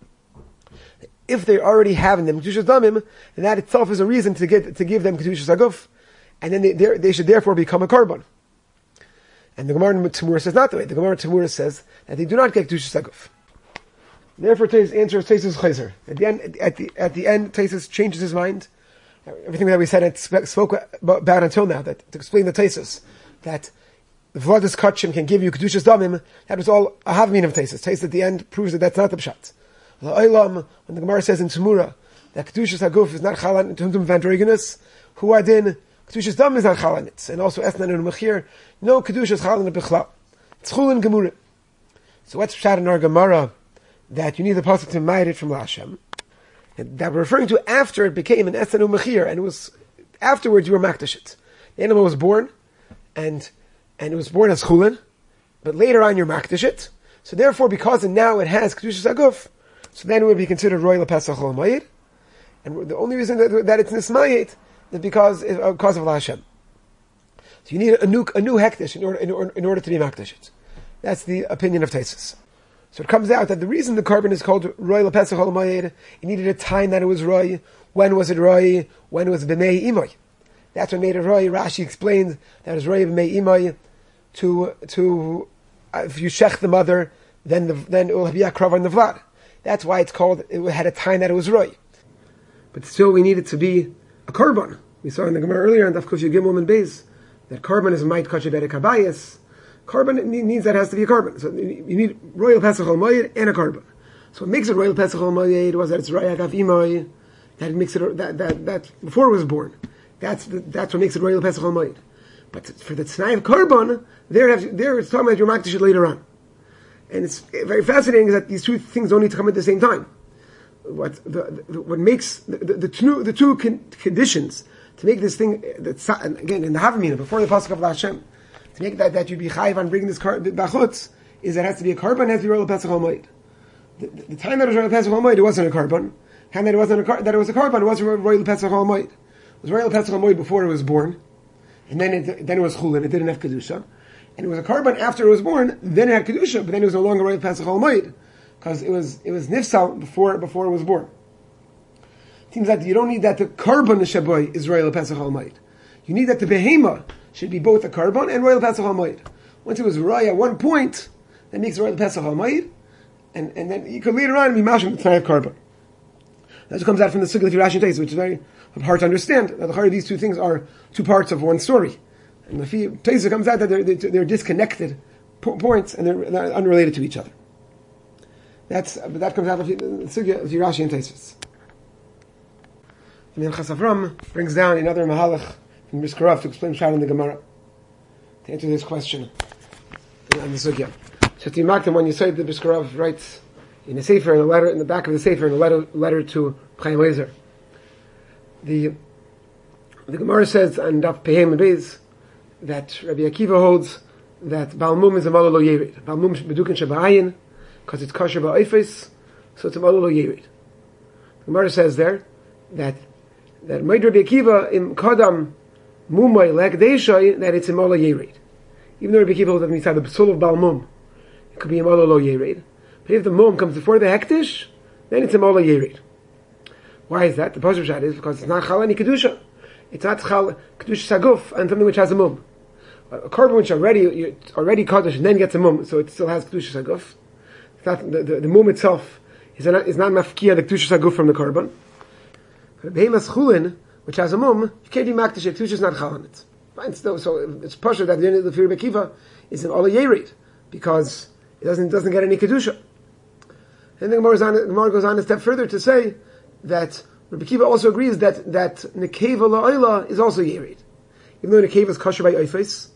If they already have in them Kedushas Damim, then that itself is a reason to get to give them Kedushas Haguf, and then they, they should therefore become a korban. And the Gemara in Tzemura says not the way. The Gemara in Tzemura says that they do not get Kedushas Haguf. Therefore, Taisus answers Taisus Chayzer. At the end, at the at the end, Taisus changes his mind. Everything that we said and spoke about until now, that to explain the Taisus, that the Vladus Kachim can give you Kedushas Damim, that was all a havmin of Taisus. Taisus at the end proves that that's not the pshat. The Olam, when the Gemara says in Tzemura that Kedushas Haguf is not chalan to Tumtum Vandroginus, who adin Kedushas Damim is not chalanit, and also Esnan and Mechir, no Kedushas chalan bichlal. It's chulin gemura. So what's pshat in our Gemara that you need the pasuk to ma'id it from Lashem, and that we're referring to after it became an Esnan Mechir, and it was afterwards you were makdash it. The animal was born, and and it was born as chulin, but later on you're makdash it. So therefore, because now it has Kedushas Haguf, so then it would be considered Roy LePesach Ol Moed. And the only reason that, that it's Nismayit is because, because of Lashem. So you need a new, a new hekdesh in order, in order, in order to be makdashit. That's the opinion of Taisus. So it comes out that the reason the korban is called Roy LePesach Ol Moed, it needed a time that it was Roy. When was it Roy? When was B'nei Imoy? That's what made it Roy. Rashi explained that it was Roy B'nei Imoy to, to, uh, if you shech the mother, then the, then it will be a krav on the vlad. That's why it's called, it had a time that it was Roy. But still we need it to be a korban. We saw in the Gemara earlier, and Daf Kuf Yigimel and Beis, that korban is might kache bedek habayis. Korban means that has to be a korban. So you need Roy LePesach Ol Moed and a korban. So what makes it Roy LePesach Ol Moed was that it's Roy Agav Imoy, that it makes it, that, that, that, before it was born. That's the, that's what makes it Roy LePesach Ol Moed. But for the T'nai of korban, there, there it's talking about your makdash later on. And it's very fascinating that these two things don't need to come at the same time. What the, the what makes the, the, the two the two con- conditions to make this thing that's again in the Havamina before the pasuk of Hashem to make that that you'd be chayiv on bringing this car bachutz is that it has to be a korban, has to be Roy LePesach Ol Moed. The, the, the time that it was Roy LePesach Ol Moed, it wasn't a korban. The time that it wasn't a car, that it was a korban, it wasn't Roy LePesach Ol Moed. It was Roy LePesach Ol Moed before it was born, and then it then it was chulin. It didn't have kedusha. And it was a korban after it was born, then it had kedusha, but then it was no longer Roy LePesach Ol Moed, because it was it was nifsal before before it was born. It seems that you don't need that the korban shaboy is Roy LePesach Ol Moed. You need that the behema should be both a korban and Roy LePesach Ol Moed. Once it was Raya at one point, that makes Raya the Pesach HaMayid, and, and then you could later on be mashing the Tanai of Karban. That just comes out from the Sugya of Rashi and Taisus, which is very hard to understand. That the heart of these two things are two parts of one story. And the Taisus comes out that they're, they're disconnected points and they're, they're unrelated to each other. That's, but that comes out of the Sugya of Rashi and Taisus. And then Chas Avram brings down another Mahalach from Brisker Rav to explain Pshat in the Gemara to answer this question on the Sugya. So to mark them when you say the Brisker Rav writes in a sefer, in a letter, in the back of the sefer, in a letter, letter to Chaim Lezer. The the Gemara says on Daf Pehem and Beis that Rabbi Akiva holds that Baal Mum is a Malo Lo Yerid. Baal Mum Bedukin Shaba'ayin, because it's kosher ba'oifis, so it's a Malo Lo Yerid. The Gemara says there that that Moed Rabbi Akiva in Kodam Mumay Lekdeishay, that it's a Malo Yerid. Even though Rabbi Akiva holds that inside the soul of Baal Mum, it could be a Malo Lo Yerid. But if the Mum comes before the Hektish, then it's a Malo Yerid. Why is that? The Pasuk Shad is because it's not Chal any Kedusha. It's not Chal Kedusha Saguf and something which has a Mum. A carbon which already already Kaddish and then gets a Mum, so it still has Kedusha Saguf. It's not the, the, the Mum itself is not, is not Mafkia the Kedusha Saguf from the carbon. But Behemas Chulin, which has a Mum, you can't be Makdish it. Kedusha is not Chal on it. Fine, so, so it's Pasuk that the end of the Fir Bekiva is an Ola Yerid because it doesn't doesn't get any Kedusha. And the Gemara goes on a step further to say that Rabbi Akiva also agrees that that Nekeva La'ila is also Yerid. Even though Nekeva is kosher by Oifes,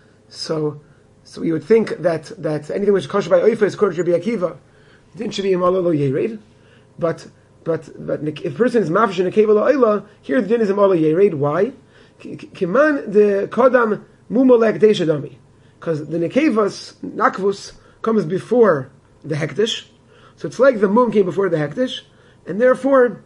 so so we would think that that anything which is kosher by Oifes, according to Rabbi Akiva, then should be a Malo Lo Yerid. But but but if a person is Mafish in Nekeva La'ila, here the din is a Malo Yerid. Why? Kiman the Kodam Mumolek Deishadami. Because the Nekevas, Nakvus, comes before the Hektish. So it's like the Mum came before the Hektish, and therefore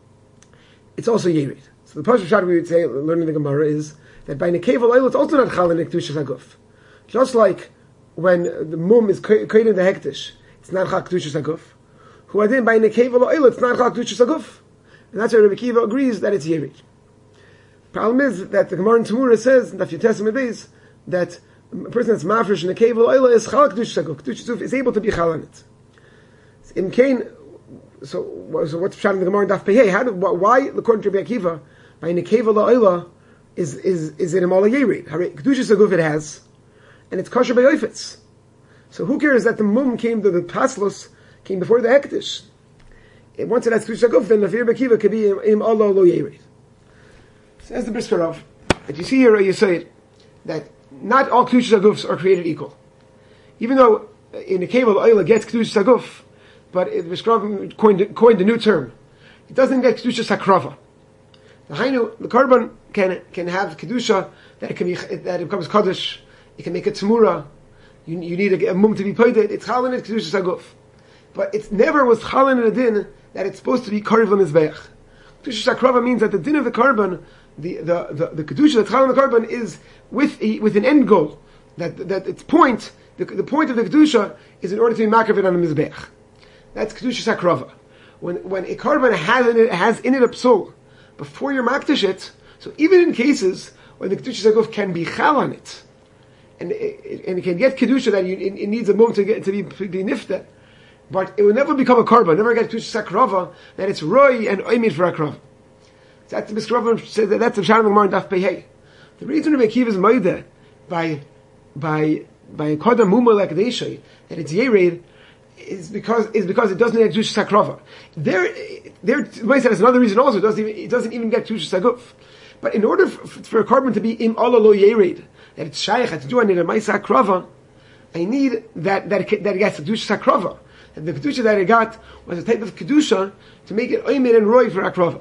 it's also Yerid. So the Pasuk Shad we would say, learning the Gemara, is that by Nekeva La'ila it's also not Chal in Kedusha Saguf. Just like when the Mum is created in the Hektish, it's not Chal Kedusha Saguf. Who are then by Nekeva La'ila it's not Chal Kedusha Saguf. And that's why Rabbi Akiva agrees that it's Yerid. Problem is that the Gemara in Tamura says, in the Testament days, that a person that's Mafresh in Nekeva La'ila is Chal Kedusha Saguf. Kedusha Saguf is able to be Chal on it. In Cain, so, so what's Pshat in the Gemara in Daf Pehei? How do, why, according to Rabbi Akiva, by Nekeva La'ila, is, is, is it a Mala Yerid? Kedusha Saguf it has, and it's kosher by Oifetz. So who cares that the Mum came to the Paslos, came before the Hektish? And once it has Kedusha Saguf, then the Rabbi Akiva could be im Allah Lo Yerid. Says the Brisker Rav, that you see here, you say it, that not all Kedusha Sagufs are created equal. Even though in Nekeva La'ila gets Kedusha Saguf, but it was coined, coined a new term. It doesn't get Kedusha Sakrava. The Hainu, the carbon can can have Kedusha that it can be that it becomes Kaddish. It can make a Tzmura. You, you need a, a Mum to be paid. It's Chalin it Kedusha Saguf, but it never was Chalin in a din that it's supposed to be Karv L'Mizbeach. Kedusha Sakrava means that the din of the carbon, the the the, the Kedusha that's Chalin the carbon is with a, with an end goal. That that its point, the, the point of the Kedusha is in order to be Makavid on the Mizbeach. That's Kedusha Sakrava. When when a carbon has in it, has in it a psul, before you're makdish it, so even in cases when the Kedusha Saguf can be chal on it, and it, and it can get Kedusha that you, it, it needs a moment to get to be, to be nifta, but it will never become a carbon, never get Kedusha Sakrava, that it's roi and oimid for a krav. So that's the Biskrava says that that's the Pshat in the Gemara in Daf Pehei. The reason Rabbi Akiva is moide by by by kodam muma like deishay that it's yered is because is because it doesn't get Kedusha Sakrava. There, there. Somebody said it's another reason also. It doesn't even it doesn't even get Kedusha Saguf. But in order for, for a carbon to be im Allah lo yered, that it's shaykh to do an Ma'isa Sakrava, I need that that it, that it gets Kedusha Sakrava. And the Kedusha that it got was a type of Kedusha to make it oimid and roy for Akrava.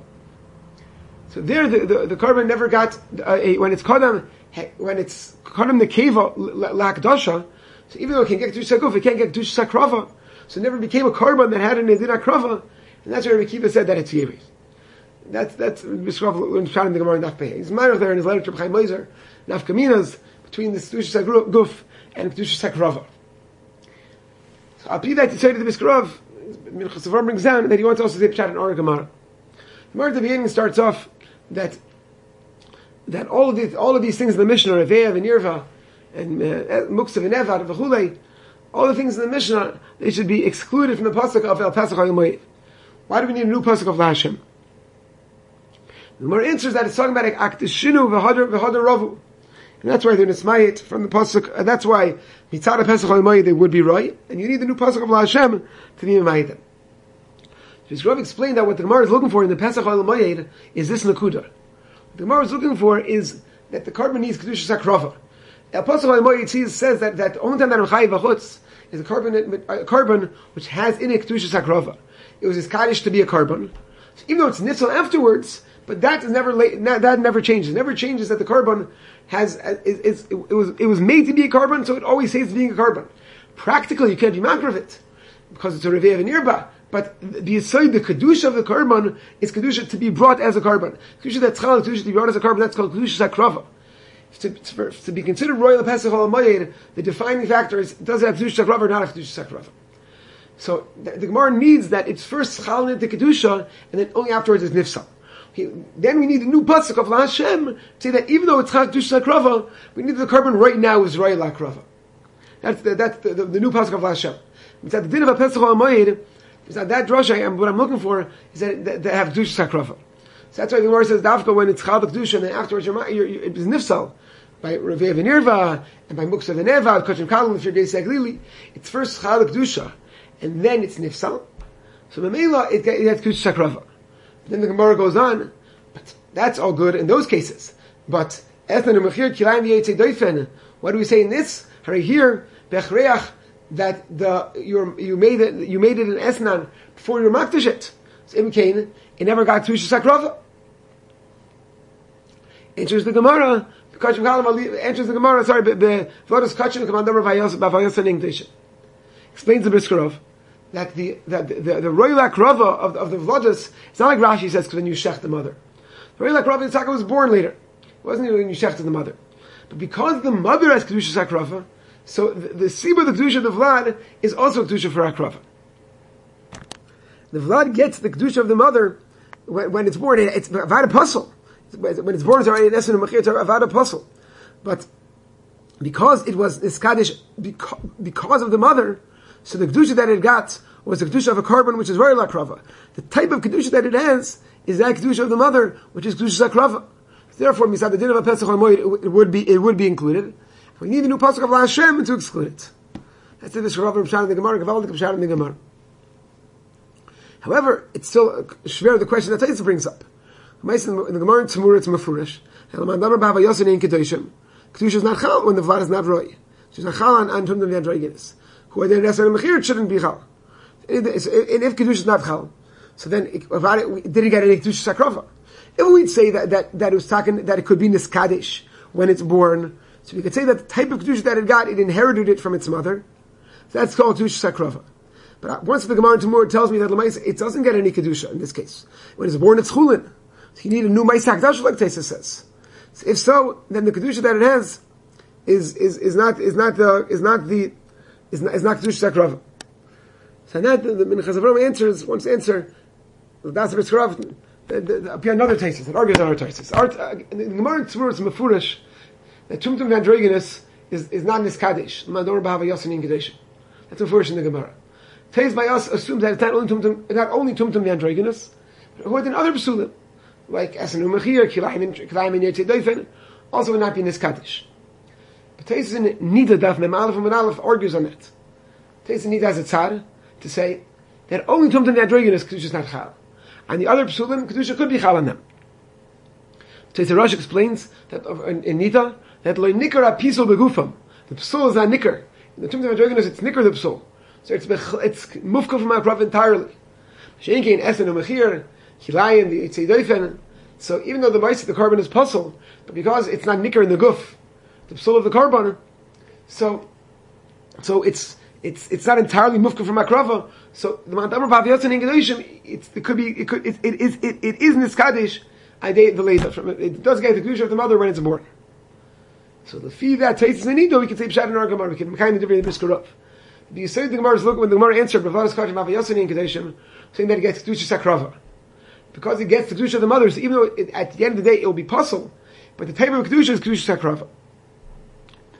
So there, the, the, the carbon never got uh, a, when it's kodam when it's kodam the keva lakdasha. So even though it can get Kedusha Saguf, it can't get Kedusha Sakrava. So it never became a carbon that had an Edina Krava, and that's where Rabbi Akiva said that it's Yerid. That's, that's, Bishrav learned Pshat in the Gemara in Daf Pehei. He's minor there in his letter to Chaim Lezer, Nafkaminas, between the Kedusha Saguf and Kedusha Sakrava. So I'll be that to say to the Bishrav, Minchas Avram brings down that he wants to also say Pshat in Or Gemara. The Gemara at the beginning starts off that, that all of these, all of these things in the Mishnah, Reveah and Yirva, and Muksav and Evad and V'chulei, all the things in the Mishnah, they should be excluded from the pasuk of El Pesach HaYomayit. Why do we need a new pasuk of LaHashem? The Gemara answers that it's talking about Aktishinu v'Hadar v'Hadar Ravu. And that's why they're Nismayit from the pasuk, and that's why Mitzad Pesach HaYomayit they would be right, and you need the new pasuk of LaHashem to be Mimayit. So Rav explained that what the Gemara is looking for in the Pesach HaYomayit is this Nakuda. What the Gemara is looking for is that the carbon needs Kedusha Sakrava. El Pesach HaYomayit says that, that the only time that I'm Chayiv V'chutz is a carbon, a carbon which has in it Kedusha Sakrava. It was his Kaddish to be a carbon. So even though it's Nitzal afterwards, but that is never late, that never changes. It never changes that the carbon has, is, is, it was, it was made to be a carbon, so it always stays being a carbon. Practically, you can't be makar of it, because it's a Reveh and Irba. But the aside, the Kedusha of the carbon is Kedusha to be brought as a carbon. Kedusha that's Chal, Kedusha to be brought as a carbon, that's called Kedusha Sakrava. To, to, to be considered royal Pesach HaYomayit, the defining factor is, does it have Kedusha Sakrava or not have Kedusha Sakrava? So, the, the Gemara needs that it's first Chal into Kedusha, and then only afterwards is Nifsal. He, then we need a new pasuk of LaHashem to say that even though it's Chal Kedusha Sakrava, we need the carbon right now is royal Akrava. That's the, that's the, the, the new pasuk of LaHashem. It's that the din of a Pesach HaYomayit, is that that drasha, and what I'm looking for is that they have Kedusha Sakrava. So that's why the Gemara says Dafka when it's Chal Kedusha, and then afterwards you're, you're, you're, it's Nifsal by Reveh and Irva and by Muksav and Evad, Kachim Kalim, if you're Geis Aglili. It's first Chal Kedusha, and then it's Nifsal. So Mamela it gets Kedusha Sakrava. Then the Gemara goes on, but that's all good in those cases. But Ethnan and Mechir Kilayim V'Yetzei Doifen. What do we say in this? Hare here Bechreach that the you you made it you made it in Esnan before you makdash it. So Im Kain, it never got Kedusha Sakrava. Enters the Gemara. Enters the Gemara. Sorry, the Vodas Kachin Commander of Vayos in English explains the Briskerov that the that the the, the royal akrava of of the Vodas. It's not like Rashi says because when you shech the mother. The royal akrava Yitzchak was born later. It wasn't when you shech the mother, but because the mother has Kedusha Sakrava. So the, the Siba, the Kedusha of the Vlad, is also Kedusha for Akrava. The Vlad gets the Kedusha of the mother when, when it's born. It's Avad Apostle. When it's born, it's already an Esen and Mechir, it's Avad Apostle. But because it was this Kaddish, because, because of the mother, so the Kedusha that it got was the Kedusha of a carbon, which is very Akrava. The type of Kedusha that it has is that Kedusha of the mother, which is Kedusha Akrava. Therefore, Misad the din of a Pesach HaYomayit, it would be, it would be included. We need a new pasuk of LaHashem to exclude it. That's the Sharav of Pshat in the Gemara, Gavaldik of Pshat in the Gemara. However, it's still shver the question that Taisa brings up. In the Gemara in Tzemura, it's Mefurish. Helamandabar Bava Yosin in Kedoshim. Kedusha is not chal when the Vlad is not roy. She's not chal on Antum the Androgenis. Who are there in Esar and Mechir, it shouldn't be chal. And if Kedusha is not chal, so then it didn't get any Kedusha Sakrava. If we'd say that, that, that it was talking, that it could be Niskadish when it's born, so we could say that the type of Kedusha that it got, it inherited it from its mother. So that's called Kedusha Sakrava. But once the Gemara in Tzemura tells me that it doesn't get any Kedusha in this case. When it's born, it's Chulin. So you need a new Ma'aseh Hakdash, like Taisa says. So if so, then the Kedusha that it has is, is, is not, is not the, is not the, is not, is not Kedusha Sakrava. So that, the, the Minchas Avraham answers, wants to answer, that's the B'Skarav, appear another Taisa, that argues on our Taisa. Uh, the Gemara in Tzemura is Mefurish, that Tumtum Vandrogenis is, is not Niskadish. Mador Bahava Yosin in Kedesh. That's a verse in the Gemara. Teis by us assumes that it's not only Tumtum, not only Tumtum Vandrogenis, but who are in other Psulim, like Esenu Mechir, Kilayim and Yetzei Doifen, also would not be Niskadish. But Teis in Nida Daf Mem Aleph and Aleph argues on that. Teis in Nida has a tzad to say that only Tumtum Vandrogenis Kedusha is not Chal. And the other Psulim, Kedusha could be Chal on them. Teis Rosh explains that in, in Nida, that loy nikar apisol begufam. The psul is not nikar. In the Tumtum Vandrogenis, it's nikar the psul. So it's it's mufka from Akrav entirely. Sheinkein Esen u'Mechir, Kilayim, the Yetzei Doifen. So even though the Ma'aseh, the carbon is puzzle, but because it's not nikar in the guf, the psul of the carbon, so so it's it's it's not entirely mufka from Akrava. So the Mantamar Paviyotz and Engedoshim, it could be it could it, it is it, it is niskadish. I date the later from it. It does get the kedusha of the mother when it's born. So the fee that tastes in Nido, we can say Pshat in our Gemara. We can kind of different than Briskerov. The Yisrael the Gemara is looking when the Gemara answered Bavadas Kachim Avayasin in Kedeshim, saying that it gets Kedusha Sakrava. Because it gets the Kedusha of the mother, so even though it, at the end of the day it will be puzzle, but the type of Kedusha is Kedusha Sakrava.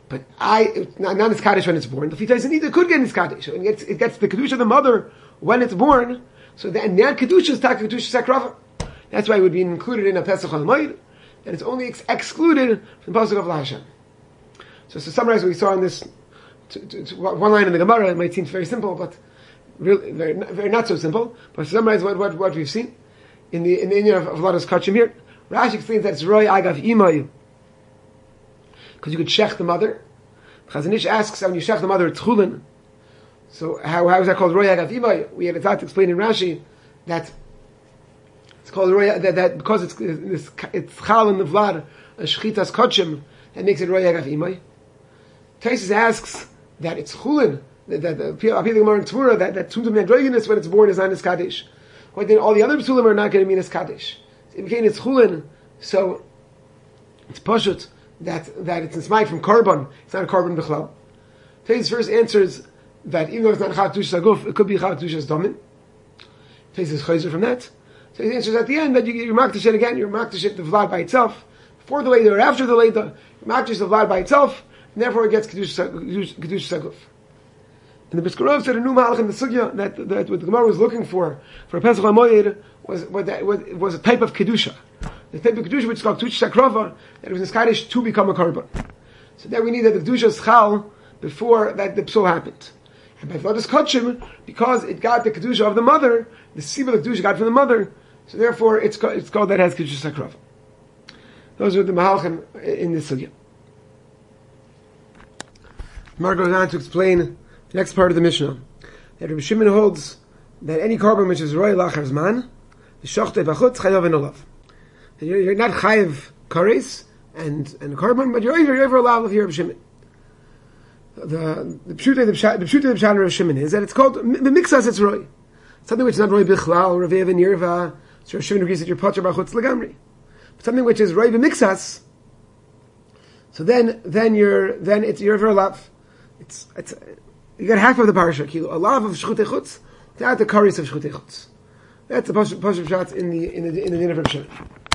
But I, not, not Niskadesh when it's born. The Fita either could get Niskadesh. It gets, it gets the Kedusha of the mother when it's born. So then that Kedusha is Taka Kedusha Sakrava. That's why it would be included in a Pesach HaLamayid. And it's only ex- excluded from the Pasuk of LaHashem. So to summarize what we saw in this, to, to, to one line in the Gemara, it might seem very simple, but really very, very not so simple. But to summarize what, what, what we've seen in the in the Indian of, of Ladas Kachim here, Rashi explains that it's Roy Agav Imayu, because you could shech the mother. Chazon Ish asks, when you shech the mother, it's chulin. So how how is that called Roy Agav Imayu? We had a thought to explain in Rashi that it's called Roy that, that because it's it's, it's chal in the vlad a shchitas kachim that makes it Roy Agav Imayu. Taisus asks that it's chulin, that that the Gemara in Tvura that that tumtum androginus when it's born is not niskadesh. Why then all the other psulim are not going to be niskadesh? It became it's chulin, so it's pashut that that it's inspired from korban. It's not a korban b'chlal. Taisus first answers that even though it's not chav tushas aguf, it could be chav tushas domin. Taisus chayzer from that. So he answers at the end that you, you're makdash it again. You're makdash it the vlad by itself before the later or after the later. You're makdash the vlad by itself. And therefore it gets Kedusha Saguf. And the Biskarov said a new malach in the Sugya that, that what the Gemara was looking for, for a Pesach HaMoed, was, was, that, was, was a type of Kedusha. The type of Kedusha which is called Tuch Sakrova, that it was in Skadesh to become a Korban. So there we need that the Kedusha is Chal before that the Pso happened. And by Vladas Kachim, because it got the Kedusha of the mother, the Siva of Kedusha got from the mother, so therefore it's, it's called that has Kedusha Sakrova. Those are the Mahalchim in this Sugya. Mar goes on to explain the next part of the Mishnah. That Rabbi Shimon holds that any korban which is roy lachar zman, the shochte b'chutz chayav and olav. You're, you're not chayav kares and and korban, but you're over you're over olav of your Rabbi Shimon. The the pshute the pshute the pshute of the Rabbi Shimon is that it's called the mixas it's roy. Something which is not roy bichlal ravev and yirva. So Rabbi Shimon agrees that you're potter b'chutz legamri. But something which is roy b'mixas. So then then you're then it's you're over olav. It's it's you get half of the parasha kilo a lot of shchutei chutz without the karis of shchutei chutz. That's the pasuk shot in the in the in the din of Reb Shimon.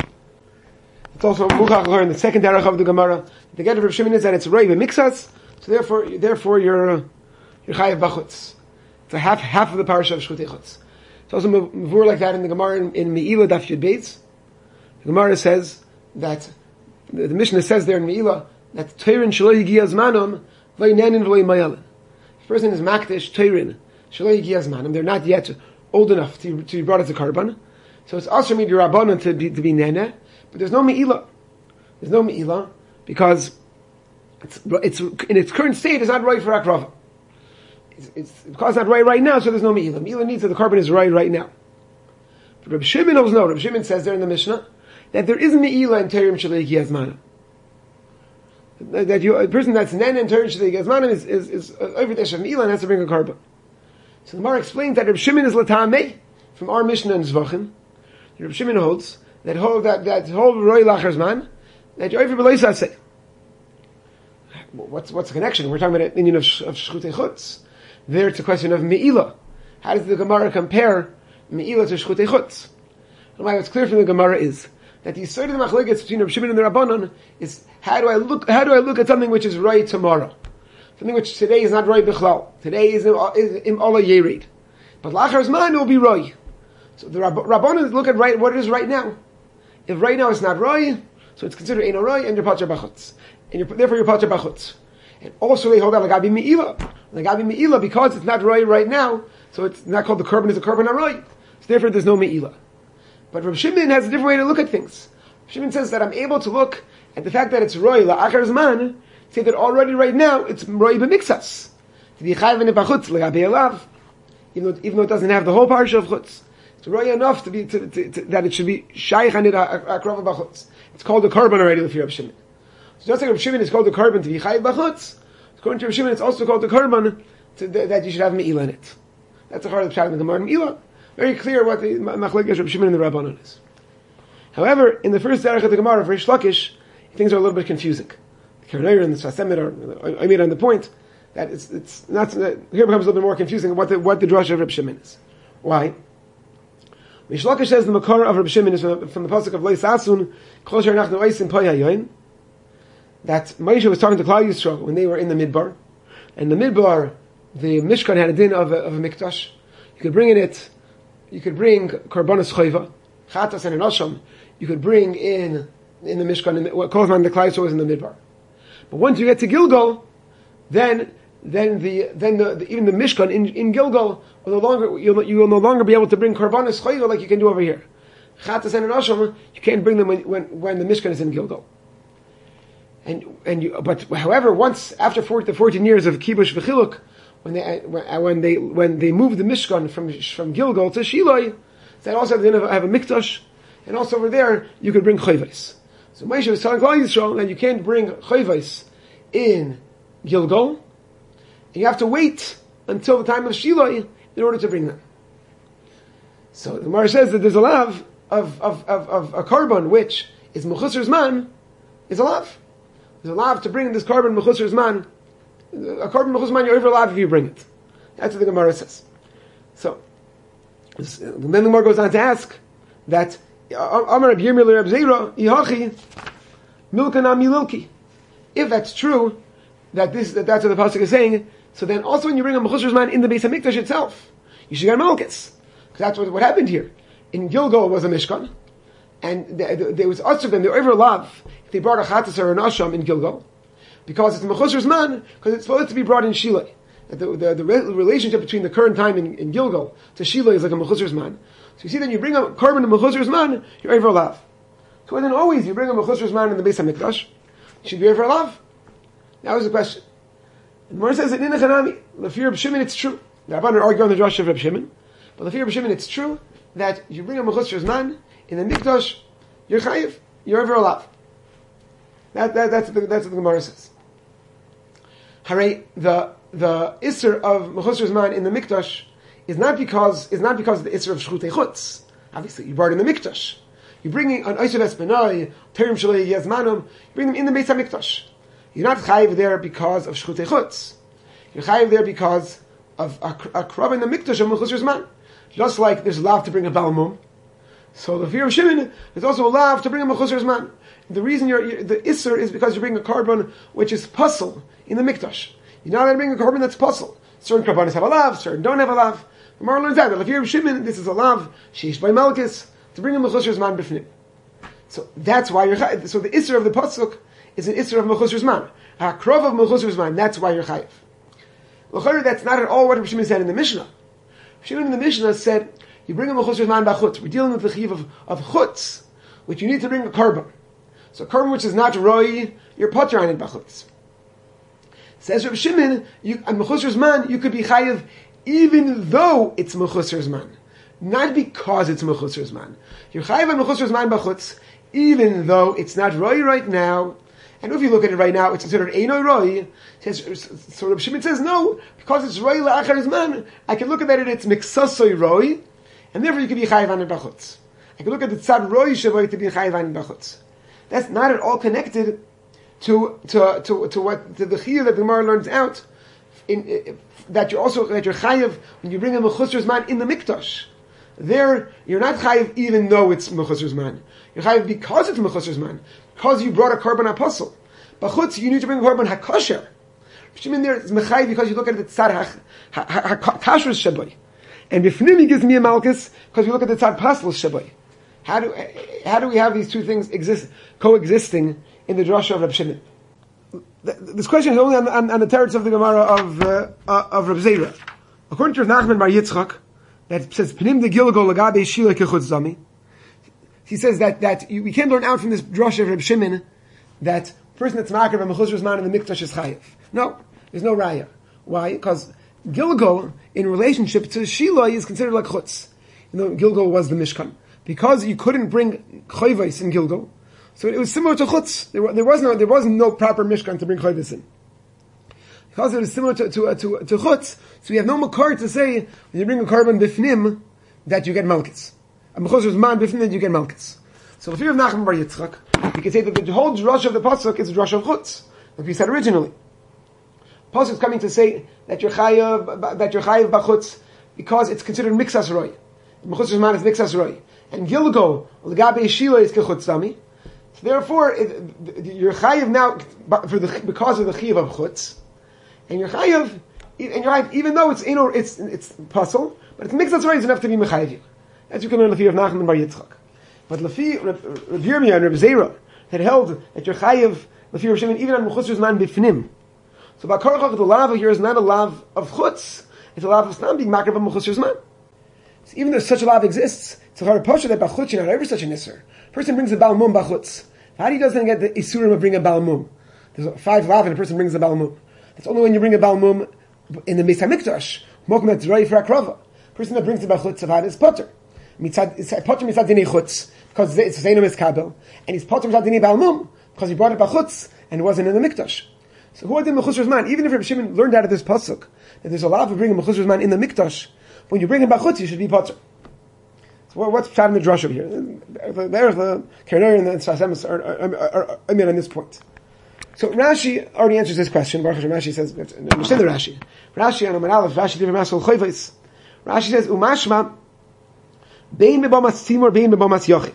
It's also muchach learn the second derech of the Gemara. The get of Reb Shimon is that it's rei b'mixas, so therefore therefore you're you're chayav b'chutz. It's a half half of the parasha of shchutei chutz. It's also mavur like that in the Gemara in, in Meila Daf Yud Beis. The Gemara says that the, the Mishnah says there in Meila that Teirin shelo higia zmanom. If a person is makdish teirin, shaloi yigi azmanim, they're not yet old enough to, to be brought as a korban. So it's also made rabbanon to be to be nene, but there's no meila. There's no meila because it's it's in its current state. It's not right for akrava. It's, it's because it's not right right now, so there's no meila. Meila needs that the korban is right right now. But Reb Shimon knows no. Reb Shimon says there in the Mishnah that there is meila in teirim shaloi yigi azmanim. That you, a person that's nen and turn shadei gazmanim is is is over the Hashem Ilan has to bring a korban. So the Gemara explains that Reb Shimon is latamei from our Mishnah in Zvachim. Reb Shimon holds that whole that that whole roy lachar zman that you're over beloisa say. What's what's the connection? We're talking about an Indian of of shchutei chutz. There it's a question of meila. How does the Gemara compare meila to shchutei chutz? And what's clear from the Gemara is that the sort of the machlekes between Reb Shimon and the Rabbanon is how do I look? How do I look at something which is right tomorrow? Something which today is not right bichlal. Today is im Allah yerid, but lachar zman will be right. So the Rab- Rabbanon look at right what it is right now. If right now it's not right, so it's considered ein roy and you're pater b'chutz, and you're, therefore you're pater b'chutz. And also they hold out lagabi meila, lagabi meila because it's not right right now, so it's not called the korban is a korban roy. So therefore there's no meila. But Reb Shimon has a different way to look at things. Reb Shimon says that I'm able to look at the fact that it's roy la'achar zman, say that already right now it's roy b'mixas. To be chayv in b'chutz le'gabi elav, even though even though it doesn't have the whole parsha of chutz, it's roy enough to be to, to, to, that it should be shaykh and akrava b'chutz. It's called the korban already with Reb Shimon. So just like Reb Shimon is called the korban to be chayv b'chutz, according to Reb Shimon it's also called the korban to, that you should have meila in it. That's the heart of the pshat in the Gemara meila. Very clear what the machlekes Reb Shimon and the Rabbanon is. However, in the first derech of the Gemara for Rish Lakish, things are a little bit confusing. The Kernayr and the Sfasemid are, I made on the point that it's it's not that here becomes a little bit more confusing what the what the drasha of Reb Shimon is. Why? Rish Lakish says the makor of Reb Shimon is from, from the pasuk of Leis Asun, Kol Sher Nachnu Eisim Pay Hayoin, that Moshe was talking to Klal Yisrael when they were in the Midbar. And the Midbar, the Mishkan had a din of a, of a mikdash. You could bring in it, you could bring Karbanos Chayva, Chatas and an Asham, you could bring in, in the Mishkan, in the, what Kozman the Klal Yisrael was in the Midbar. But once you get to Gilgal, then, then the, then the, the even the Mishkan in, in Gilgal will no longer, you'll, you will no longer be able to bring Karbanos Chayva like you can do over here. Chatas and an Asham, you can't bring them when, when, when the Mishkan is in Gilgal. And and you, but however, once after the fourteen years of kibush v'chiluk, when they when they when they moved the Mishkan from from Gilgal to Shiloh, they also have, have a mikdash, and also over there you could bring chayvais. So Moshe was telling Klal Yisrael that you can't bring chayvais in Gilgal, and you have to wait until the time of Shiloh in order to bring them. So the Gemara says that there's a lav of of of, of a carbon which is mechusar zman, is a lav. There's a lav to bring this carbon mechusar zman. A carbon mechusar zman, you're over lav if you bring it. That's what the Gemara says. So, then the Gemara goes on to ask that Amar Reb Yirmiyah Reb Zera Ihachi Milkana Mililki. If that's true, that this that that's what the pasuk is saying, so then also when you bring a mechusar zman in the Beis Hamikdash itself, you should get malchus, because that's what, what happened here. In Gilgal was a mishkan, and there was us of them. They were over lav. They brought a chatas or an asham in Gilgal, because it's mechusar zman, because it's supposed to be brought in Shiloh. The, the, the relationship between the current time in, in Gilgal to Shiloh is like a mechusar zman. So you see, then you bring a carbon to mechusar zman, you're over lav. So then always you bring a mechusar zman in the Beis Hamikdash, you should be over lav. That was the question. And Mor says that in Echanami, Lefir Reb Shimon, it's true. The Rabbanan argue on the drush of Reb Shimon, but Lefir Reb Shimon, it's true that you bring a mechusar zman in the Mikdash, you're chayiv, you're over lav. That, that, that's, the, that's what the Gemara says. Hare, the, the Isser of Mechusar Zman in the Mikdash is not because, is not because of the Isser of Shchutei Chutz. Obviously, you brought in the Mikdash. You're bringing an Oishav Espenai, Terim Shalei Yazmanum, you bring them in the Beis HaMikdash. You're not chayiv there because of Shchutei Chutz. You're chayiv there because of a, a krav in the Mikdash of Mechusar Zman. Just like there's a lav to bring a Balmum. So the fear of Shimon, there's also a lav to bring a Mechusar Zman. The reason you're, you're the Isser is because you bring a carbon which is puzzle in the Mikdash. You're not going to bring a carbon that's puzzle. Certain carbones have a lav, certain don't have a lav. The Gemara learns that. The fear of Shimon, this is a lav, sheish by Malchus, to bring a Mechusar Zman b'fnim. So that's why you're chayiv. So the Isser of the pasuk is an Isser of Mechusar Zman. A krov of Mechusar Zman, that's why you're chayiv. L'chayr, that's not at all what Reb Shimon said in the Mishnah. Reb Shimon in the Mishnah said, you bring a Mechusar Zman b'chutz. We're dealing with the chiv of, of chutz, which you need to bring a carbon. So carbon which is not roi, you're potter on it b'chutz. Says Reb Shimon, you, on Mechusar Zman, you could be chayiv even though it's Mechusar Zman. Not because it's Mechusar Zman. You're chayiv on Mechusar Zman b'chutz, even though it's not roi right now. And if you look at it right now, it's considered Eino roi. So Reb Shimon says, no, because it's roi la'achar Zman, I can look at it, it's miksasoi roi, and therefore you can be chayiv on it b'chutz. I can look at the tzad roi shavoi to be chayiv on it b'chutz. That's not at all connected to to to, to what to the chiyuv that the Gemara learns out in, in that you're also that you're chayiv when you bring a mechusar zman in the mikdash. There you're not chayiv even though it's mechusar zman. You're chayiv because it's mechusar zman, because you brought a carbon apostle. But chutz, you need to bring a carbon hakosher. Shimon there is mechayiv because you look at the tzad kashrus shabai, and b'fnim he gives me a malchus because we look at the tzad pasul shabai. How do how do we have these two things exist coexisting in the drasha of Reb Shimon? This question is only on, on, on the teretz of the Gemara of uh, uh, of Reb Zera. According to Rav Nachman Bar Yitzchak, that says Pnim de Gilgal lagabe Shiloh kechutz zami. He says that that you, we can't learn out from this drasha of Reb Shimon that person that's makar of a mechusar zman in the mikdash is chayiv. No, there's no raya. Why? Because Gilgal in relationship to Shiloh is considered like chutz. You know, Gilgal was the Mishkan. Because you couldn't bring chayvais in Gilgal, so it was similar to chutz. There, there was no, there was no proper mishkan to bring chayvais in. Because it was similar to to, to to chutz, so we have no makar to say when you bring a carbon bifnim that you get malchus. A mechusar zman bifnim that you get malchus. So the fear of Nachman Bar Yitzchak, we can say that the whole drush of the pasuk is a drush of chutz, like we said originally. Pasuk is coming to say that you're chayav that you're chayav b'chutz because it's considered mixas roi. Mechusar zman is mixas roi. And Gilgal, L'gabe Shiloh is kechutz zami. So therefore, it, you're chayiv now for the because of the chiyav of chutz, and you're chayiv, and you're chayiv even though it's in or it's it's puzzle, but it's mixed is enough to be mechayiv. As you can learn Lefi of Nachman Bar Yitzchak. But Lefi Reb Yirmiyah and Reb Zera had held that you're chayiv Lefi Reb Shimon even on Mechusar Zman bifnim. So Bakarachach, the lav here is not a lav of chutz; it's a lav of stam being makar of Mechusar Zman. So even though such a lav exists, it's a hard posture that bachutz you're not ever such an isser. Person brings a Baal Mum bachutz. How do you doesn't get the isurim of bringing a Baal Mum? There's five lav and a person brings a Baal Mum. That's only when you bring a Baal Mum in the Beis Hamikdash. Mokum at Zroi for Akrava. Person that brings the bachutz of had is potter. Mitzad, it's potter mitzad dinei chutz because it's zainu miskabel, and he's potter mitzad dinei Baal Mum because he brought it bachutz and it wasn't in the mikdash. So who are the mechusar zman? Even if Reb Shimon learned out of this pasuk that there's a lot of bringing mechusar zman in the mikdash, when you bring him bachutz, you should be potter. So what's pshat in the drush over here? There's the Kernor and the Sasemis are are on this point. So Rashi already answers this question. Baruch Hashem, Rashi says, understand the Rashi. Rashi on Amar Aleph, Rashi different masal choyvais. Rashi says umashma bein bebamas timor bein bebamas yochid.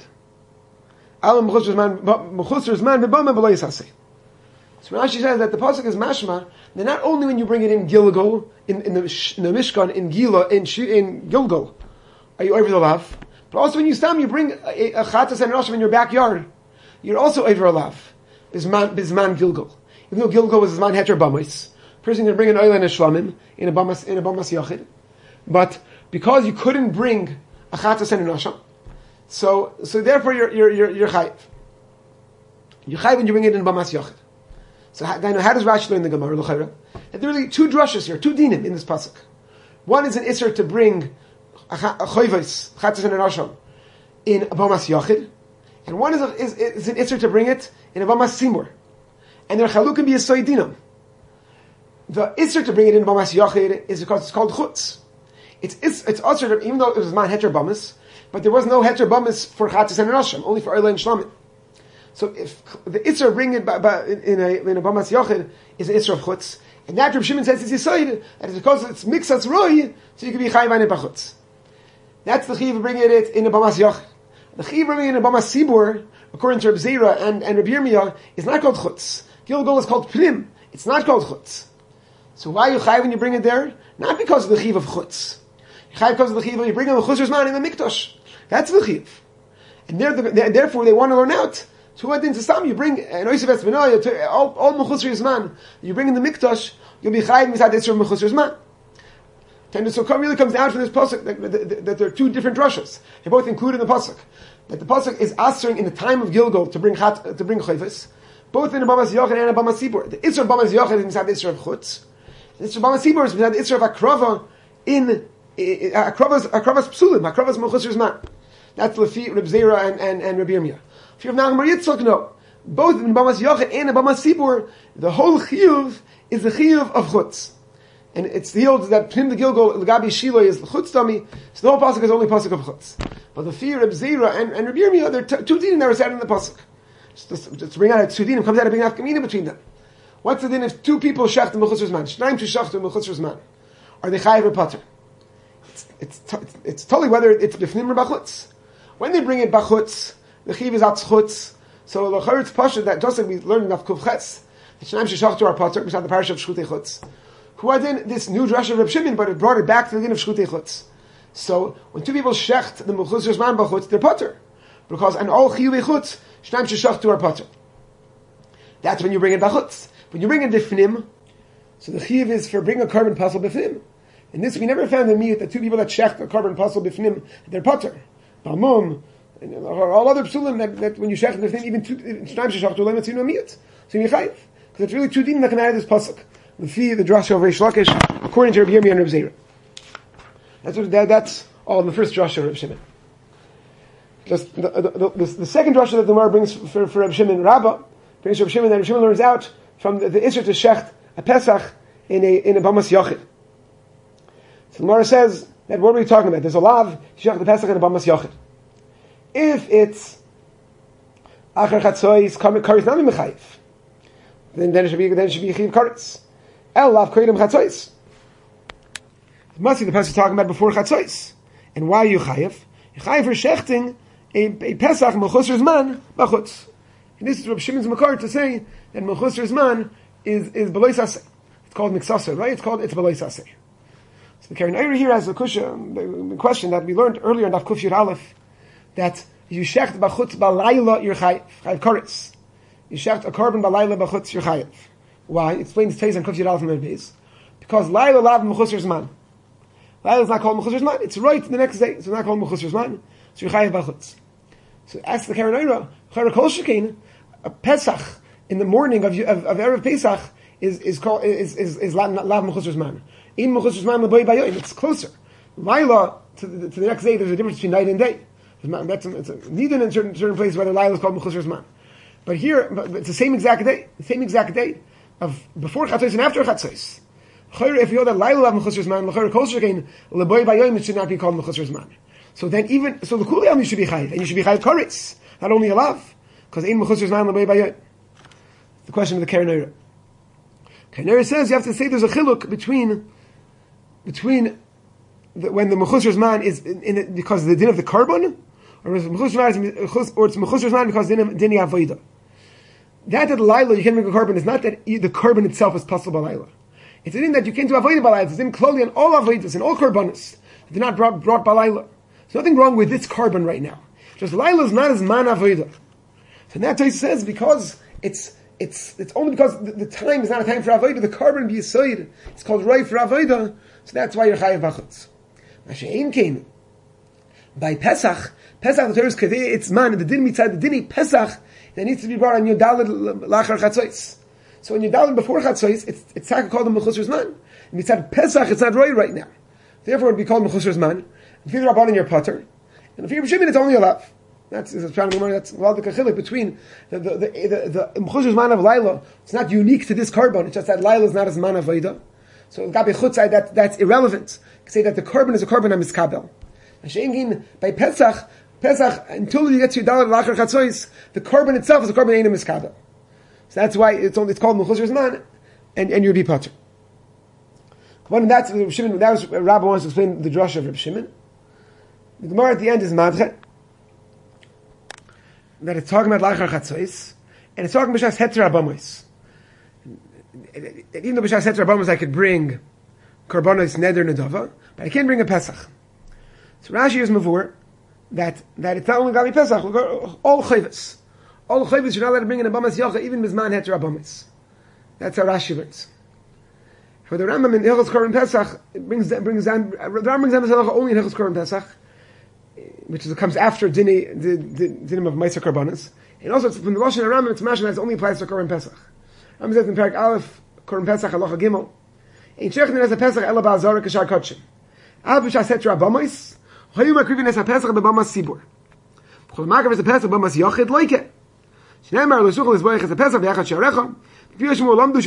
Alam mechusar zman mechusar zman bebama b'lo yisaseh. So Rashi says that the pasuk is mashma that not only when you bring it in Gilgal in, in the in the Mishkan in Gila in in Gilgal are you over the lav, but also when you stam you bring a, a chatas and roshim in your backyard, you're also over a lav. Bisman bisman Gilgal, even though Gilgal was zman heter bamis, person can bring an oil and a shlamim in a bamas in a bamas yachid, but because you couldn't bring a chatas and a roshim, so so therefore you're you're you're you're chayiv. You're chayiv when you bring it in bamas yachid. So how, how does Rashi learn the Gemara? That there are really two drushes here, two dinim in this pasuk. One is an isser to bring a choyvos, chatzos and an asham, in a bamas yachid, and one is, a, is, is an isser to bring it in a bamas simur. And their chalukim be a soy dinam. The isser to bring it in a bamas yachid is because it's called chutz. It's it's it's usher, even though it was man heter bamas, but there was no heter bamas for chatzos and an asham, only for oil and shlamim. So if the Isra bring it by, by, in a in a Bamas Yochid is an Isra of Chutz, and that Reb Shimon says it's Yisoid, and it's because it's Mixas Roy, so you can be Chayv and Bachutz. That's the Chiv bringing it in a Bamas Yochid. The Chiv bringing it in a Bamas Sibur, according to Reb Zera and, and Reb Yirmiyah, is not called Chutz. Gilgal is called Prim. It's not called Chutz. So why are you Chayv when you bring it there? Not because of the Chiv of Chutz. You Chayv because of the Chiv when you bring in the Chuzer's man in the Mikdash. That's the Chiv. And the, therefore they want to learn out. So what into Stam, you bring an Oisef Esbenoy, all, all Mechusar Zman, you bring in the Mikdash, you'll be Chayiv Misad Isra Mechusar Zman. And so it really comes down from this pasuk that, that, that there are two different drushes. They both include in the pasuk. That the pasuk is answering in the time of Gilgal to bring chat, to bring Chayvus, both in the Bamas Yochid and the Bamas Sibur. The Isra of Bamas Yochid is Misad Isra of Chutz. The Isra of Bamas Sibur is Misad Isra of Akrava in, Akrava's, Akrava's Psulim, Akrava's Mechusar Zman. That's Lefi, Reb Zera and, and, and Reb Yirmiyah. If you have Nachman Bar Yitzchak, no. Both in Bamas Yochid and in Bamas Sibur, the whole chiyuv is the chiyuv of chutz. And it's the yield that Pnim the Gilgal, L'gabi Shiloh is the chutz tummy, so the whole pasuk is only pasuk of chutz. But the fear of Zera and, and Reb Yirmiyah, there are t- two dinim that were said in the pasuk. Just to bring out two dinim, comes out of being afkamina between them. What's the din if two people shecht in Mechusar Zman? Shnaim to shecht in Mechusar Zman. Are they chayiv or pater? It's, it's, t- it's totally whether it's bifnim or bachutz. When they bring it bachutz, the chiv is atzchutz. So the charitz pasha that just like we learned enough kuvchetz, the shnaim sheshach to our pater, we saw the parish of shchutei chutz. Who had in this new drush of Reb Shimon, but it brought it back to the din of shchutei chutz. So when two people shecht the mechusar zman bachutz, they're pater, because an all chiyuvei chutz shnaim sheshach to our pater. That's when you bring it bachutz. When you bring it bifnim, so the chiv is for bring a carbon pasal bifnim. In this, we never found the meat that two people that shecht a carbon pasal bifnim, they're pater. Balmum. And all other psulim that, that when you shech the thing, even two shnaim sheshach to leim etzinu amiyat. So you chayiv because it's really two dinim that come out of this pasuk. The fee, the drasha of Reish Lakish, according to Reb Yirmiyah and Reb Zera. That's what, that, that's all in the first drasha of Reb Shimon. Just the, the, the, the, the second drasha that the Gemara brings for, for Reb Shimon Rabbah brings Reb Shimon, and Reb Shimon learns out from the, the Isser to shecht a Pesach in a in a Bamas Yachid. So the Gemara says that what are we talking about? There's a lav shecht the Pesach in a Bamas Yachid. If it's Achar Chatzois Karitz Nami Mechayiv, then then it should be then it should be Chiv Karitz. El Lav Koydim Chatzois. It must be the Pesach talking about before Chatzois. And why are you Chayiv? You Chayiv for shechting a, a Pesach Mechusar Zman Bachutz. And this is Reb Shimon's makar to say that Mechusar Zman is, is B'loi Saseh. It's called Miksaseh, right? It's called, it's B'loi Saseh. So the Karen Eira here has a kusha, the question that we learned earlier in Daf Kuf Yud Aleph, that you shecht b'chutz b'layla you're chayiv, chayiv koritz. You shecht a korban b'layla b'chutz you're chayiv. Why? It explains the Tez on Kuf Yud Aleph and Beis. Because layla lav Mechusar Zman. Layla is not called Mechusar Zman. It's right the next day. So it's not called Mechusar Zman. So you're chayiv b'chutz. So ask the Karen Eira, Chayra Kol Shekin, a Pesach in the morning of of, of Erev Pesach is is called is is is lav Mechusar Zman. In Mechusar Zman l'boy bayoyim, it's closer. Layla to the, to the next day. There's a difference between night and day. That's a, it's a, needed in certain certain places whether Layla is called Mechusar Zman. But here, but it's the same exact day, the same exact day of before Chatzos and after Chatzos. If you know that Layla lav Mechusar Zman, l'chayr kol shekein l'boy bayoyim, it should not be called Mechusar Zman. So then even, so the Kuliyam you should be chayiv, and you should be chayiv koritz, not only a lav, because in Mechusar Zman l'boy bayoyim. The question of the Karen Eira. Karen Eira says you have to say there's a chiluk between, between the, when the Mechusar Zman is in, in it because of the din of the carbon, or it's Mechusar Zman, or it's Mechusar Zman because of the din of avodah. That that Layla you can't make a carbon is not that the carbon itself is possible by Layla. It's a thing that you can't do avodah by Layla. It's in closely on all avodas and all karbanos. They're not brought, brought by Layla. There's nothing wrong with this carbon right now. Just Layla is not as man avodah. So that Tosfos says because it's it's it's only because the, the time is not a time for avodah. The carbon be aside. It's called roi for avodah. So that's why you're chayav b'chutz. Mashein came by Pesach. Pesach the Torah is kadei it's man the din mitzad the din Pesach that needs to be brought on Yudalid lachar chatzos. So when Yudalid before chatzos, it's it's called the Mechusar Zman. Mitzad Pesach it's not roi right now. Therefore it would be called Mechusar Zman. If you're Rabban in your putter, and if you're Shimon, it's only a lav. That's that's well the kachilik between the the the, the, the Mechusar Zman of Layla. It's not unique to this carbon. It's just that Layla is not as man of Vayda. So Gabi Chutzai that that's irrelevant. You can say that the carbon is a carbon of Miskabel. And Sheingin by Pesach, Pesach until you get to Yudalad Lachar Chatzos, the carbon itself is a carbon ain't a Miskabel. So that's why it's only it's called Mechusar Zman, and and you'd be putter. One that's Reb Shimon. That was Rabbi wants to explain the drasha of Reb Shimon. The Gemara at the end is madre that it's talking about lachar chatzos, and it's talking b'shas heter abamos. Even though b'shas heter abamos I could bring karbanos neder nedava, but I can't bring a pesach. So Rashi is mavur that that it's not only gali pesach, all chayvus, all chayvus you're not allowed to bring in a bamas yacha even bizman heter abamos. That's how Rashi learns. For the Rambam in Hilchos Korban Pesach, it brings brings down the Rambam brings down the halacha only in Hilchos Korban Pesach, which is, comes after dini the dinim of Meiser Karbanos, and also it's, from the Lashon Rambam it's mentioned that it only applies to Korban Pesach. Rambam says in Perek Aleph Korban Pesach halacha Gimel, in Shechnin as a Pesach ela ba'azara k'shar kodshim. Av b'shas heter abamos, hayu makrivin as a Pesach bebamas sibur. B'chol makav as a Pesach bebamas yachid loike. Shneimar l'shuchol izboich as a Pesach v'yachad sharecha. So Rambam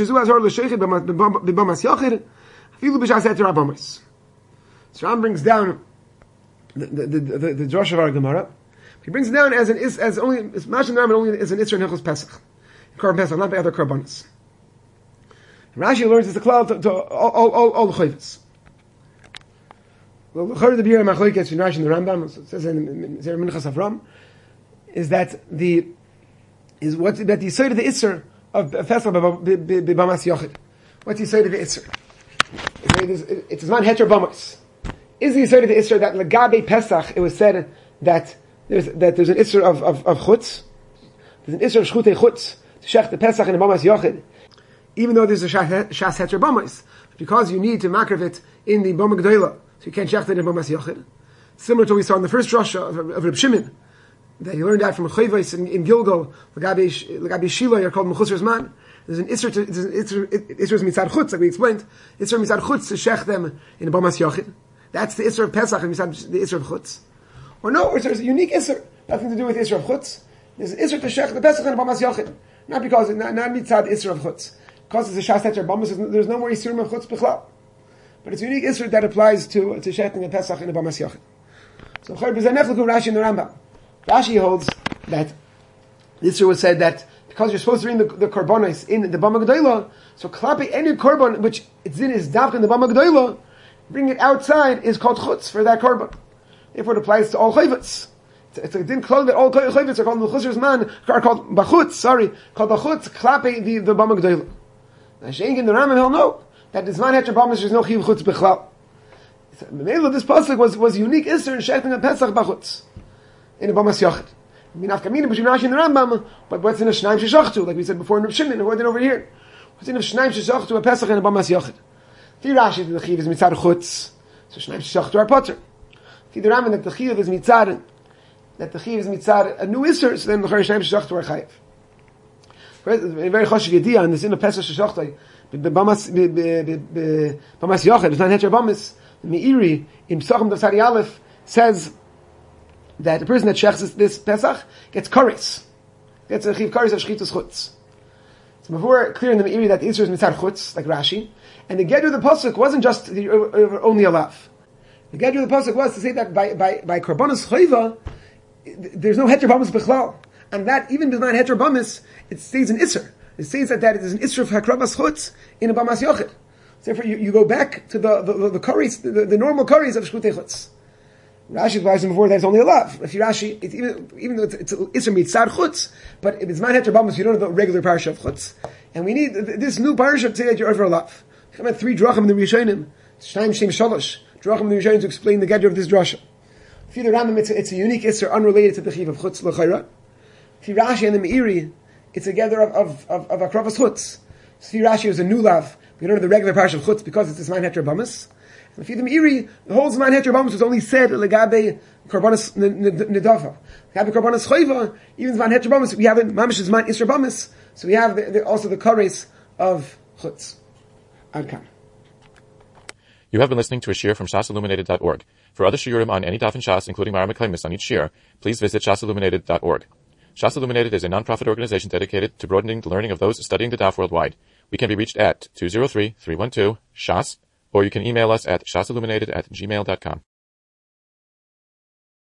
brings down the the the, the, the Josh of our Gemara. He brings it down as an is as only as Mashon Rambam only as an Isra in Hilchos Pesach, Korban Pesach, not by other karbanos. Rashi learns it's a cloud to, to all all all, all the chayvus. Well, the chayv the beer machlokes in Rashi and the Rambam it says in Zer Minchas Avram is that the is what that the side of the Isra of Pesach b'bamas yochid. What's he say to the Isser? It's not heter bamas. Is he say to the Isser that legabe Pesach it was said that there's that there's an Isser of of, of chutz, there's an Isser of shchutei chutz to shech the Pesach in the bamas yochid, even though there's a shas heter bamas, because you need to makrav it in the bama gdoila, so you can't shech it in bamas yochid. Similar to what we saw in the first drasha of, of Reb Shimon. That he learned that from Chayvais in, in Gilgal, Lagabi Shila, you're called Mechusar Zman. There's an Isser, there's an Isser, Isser Mitzad Chutz, like we explained. Isser Mitzad Chutz to shech them in a Bamas Yochid. That's the Isser of Pesach and Mitzad, the Isser of Chutz. Or no, or there's a unique Isser, nothing to do with Isser of Chutz. There's an Isser to shech the Pesach and a Bamas Yochid. Not because, not, not Mitzad Isser of Chutz. Because it's a Shas Heter Bamas, there's no more Isser of Chutz B'chlal. But it's a unique Isser that applies to, to shechting a Pesach and a Bamas Yochid. So, Chayr B'zanef L'ku Rashi in the Rambam. Rashi holds that this was said that because you're supposed to bring the, the karbonos in the Bama G'dayla, so klapi any korban which it's in is davka in the Bama G'dayla, bring it outside is called chutz for that korban. Therefore, it applies to all chayvutz. It's a din klal that all chayvitz are called mechusers man are called bachutz. Sorry, called bachutz klape the the bama gdela. Now Shengen the Rambam he'll know that this man heter bamas there's no chiyuv chutz bechlal. The name of this pasuk was was unique iser in shechting a pesach bachutz in a bamas yachid. Minaf kamina between Rashi and the Rambam, but what's in a shnaim sheshachtu like we said before in Rav Shimon and what over here? What's in a shnaim sheshachtu a pesach and a bamas yachid? The Rashi the chiyuv is mitzad chutz, so shnaim sheshachtu are potter. The Rambam that the chiyuv is mitzad. That the chiyuv is mitzad a new iser, so then the chayim sheshachtu are chayiv. Very choshev yediyah, and this in the pesach sheshachtu, the bamas bamas yachid, it's not heter bamas. The Meiri in Pesachim Daf Sari Aleph says that the person that shechs this pesach gets kares, gets a chiv kares of shchitus chutz. So before clear in the Meiri that the iser is mitzad chutz, like Rashi, and the gedr of the pasuk wasn't just the, uh, only a lav. The gedr of the pasuk was to say that by by by korbanos chayva, there's no heter bamis bechlal, and that even b'zman heter bamis, it stays an iser. It says that that it is an iser of hakravas chutz in a bamas yochid. So therefore, you, you go back to the the the, the curries, the, the normal curries of shkutei chutz. Rashi advised him before that it's only a lav. If you Rashi, it's even even though it's it's iser mitzad chutz, but if it's man heter bamis, you don't have the regular parsha of chutz, and we need this new parsha to say that you're over a lav. Come at three drachim in the Rishonim, Shnaim Shem Shalosh drachim in the Rishonim to explain the gedr of this drasha. If you the Rambam, it's a, it's a unique iser unrelated to the chiv of chutz l'chayra. If you Rashi and the Meiri, it's a gedr of of of, of akravas chutz. So if you Rashi is a new lav, we don't have the regular parsha of chutz because it's this man heter bamis. And if you the Meiri, the whole man heter bamis was only said legabe korbanos nedava. Legabe korbanos chayva, even man heter bamis, we have it mamish is man iser bamis. So we have the, the, also the kares of chutz. Adkan. You have been listening to a shiur from shas illuminated dot org. For other shiurim on any daf in Shas, including Mara Mekaymis on each shiur, please visit shas illuminated dot org. Shas Illuminated is a non-profit organization dedicated to broadening the learning of those studying the daf worldwide. We can be reached at two zero three, three one two, S H A S, or you can email us at shasilluminated at gmail dot com.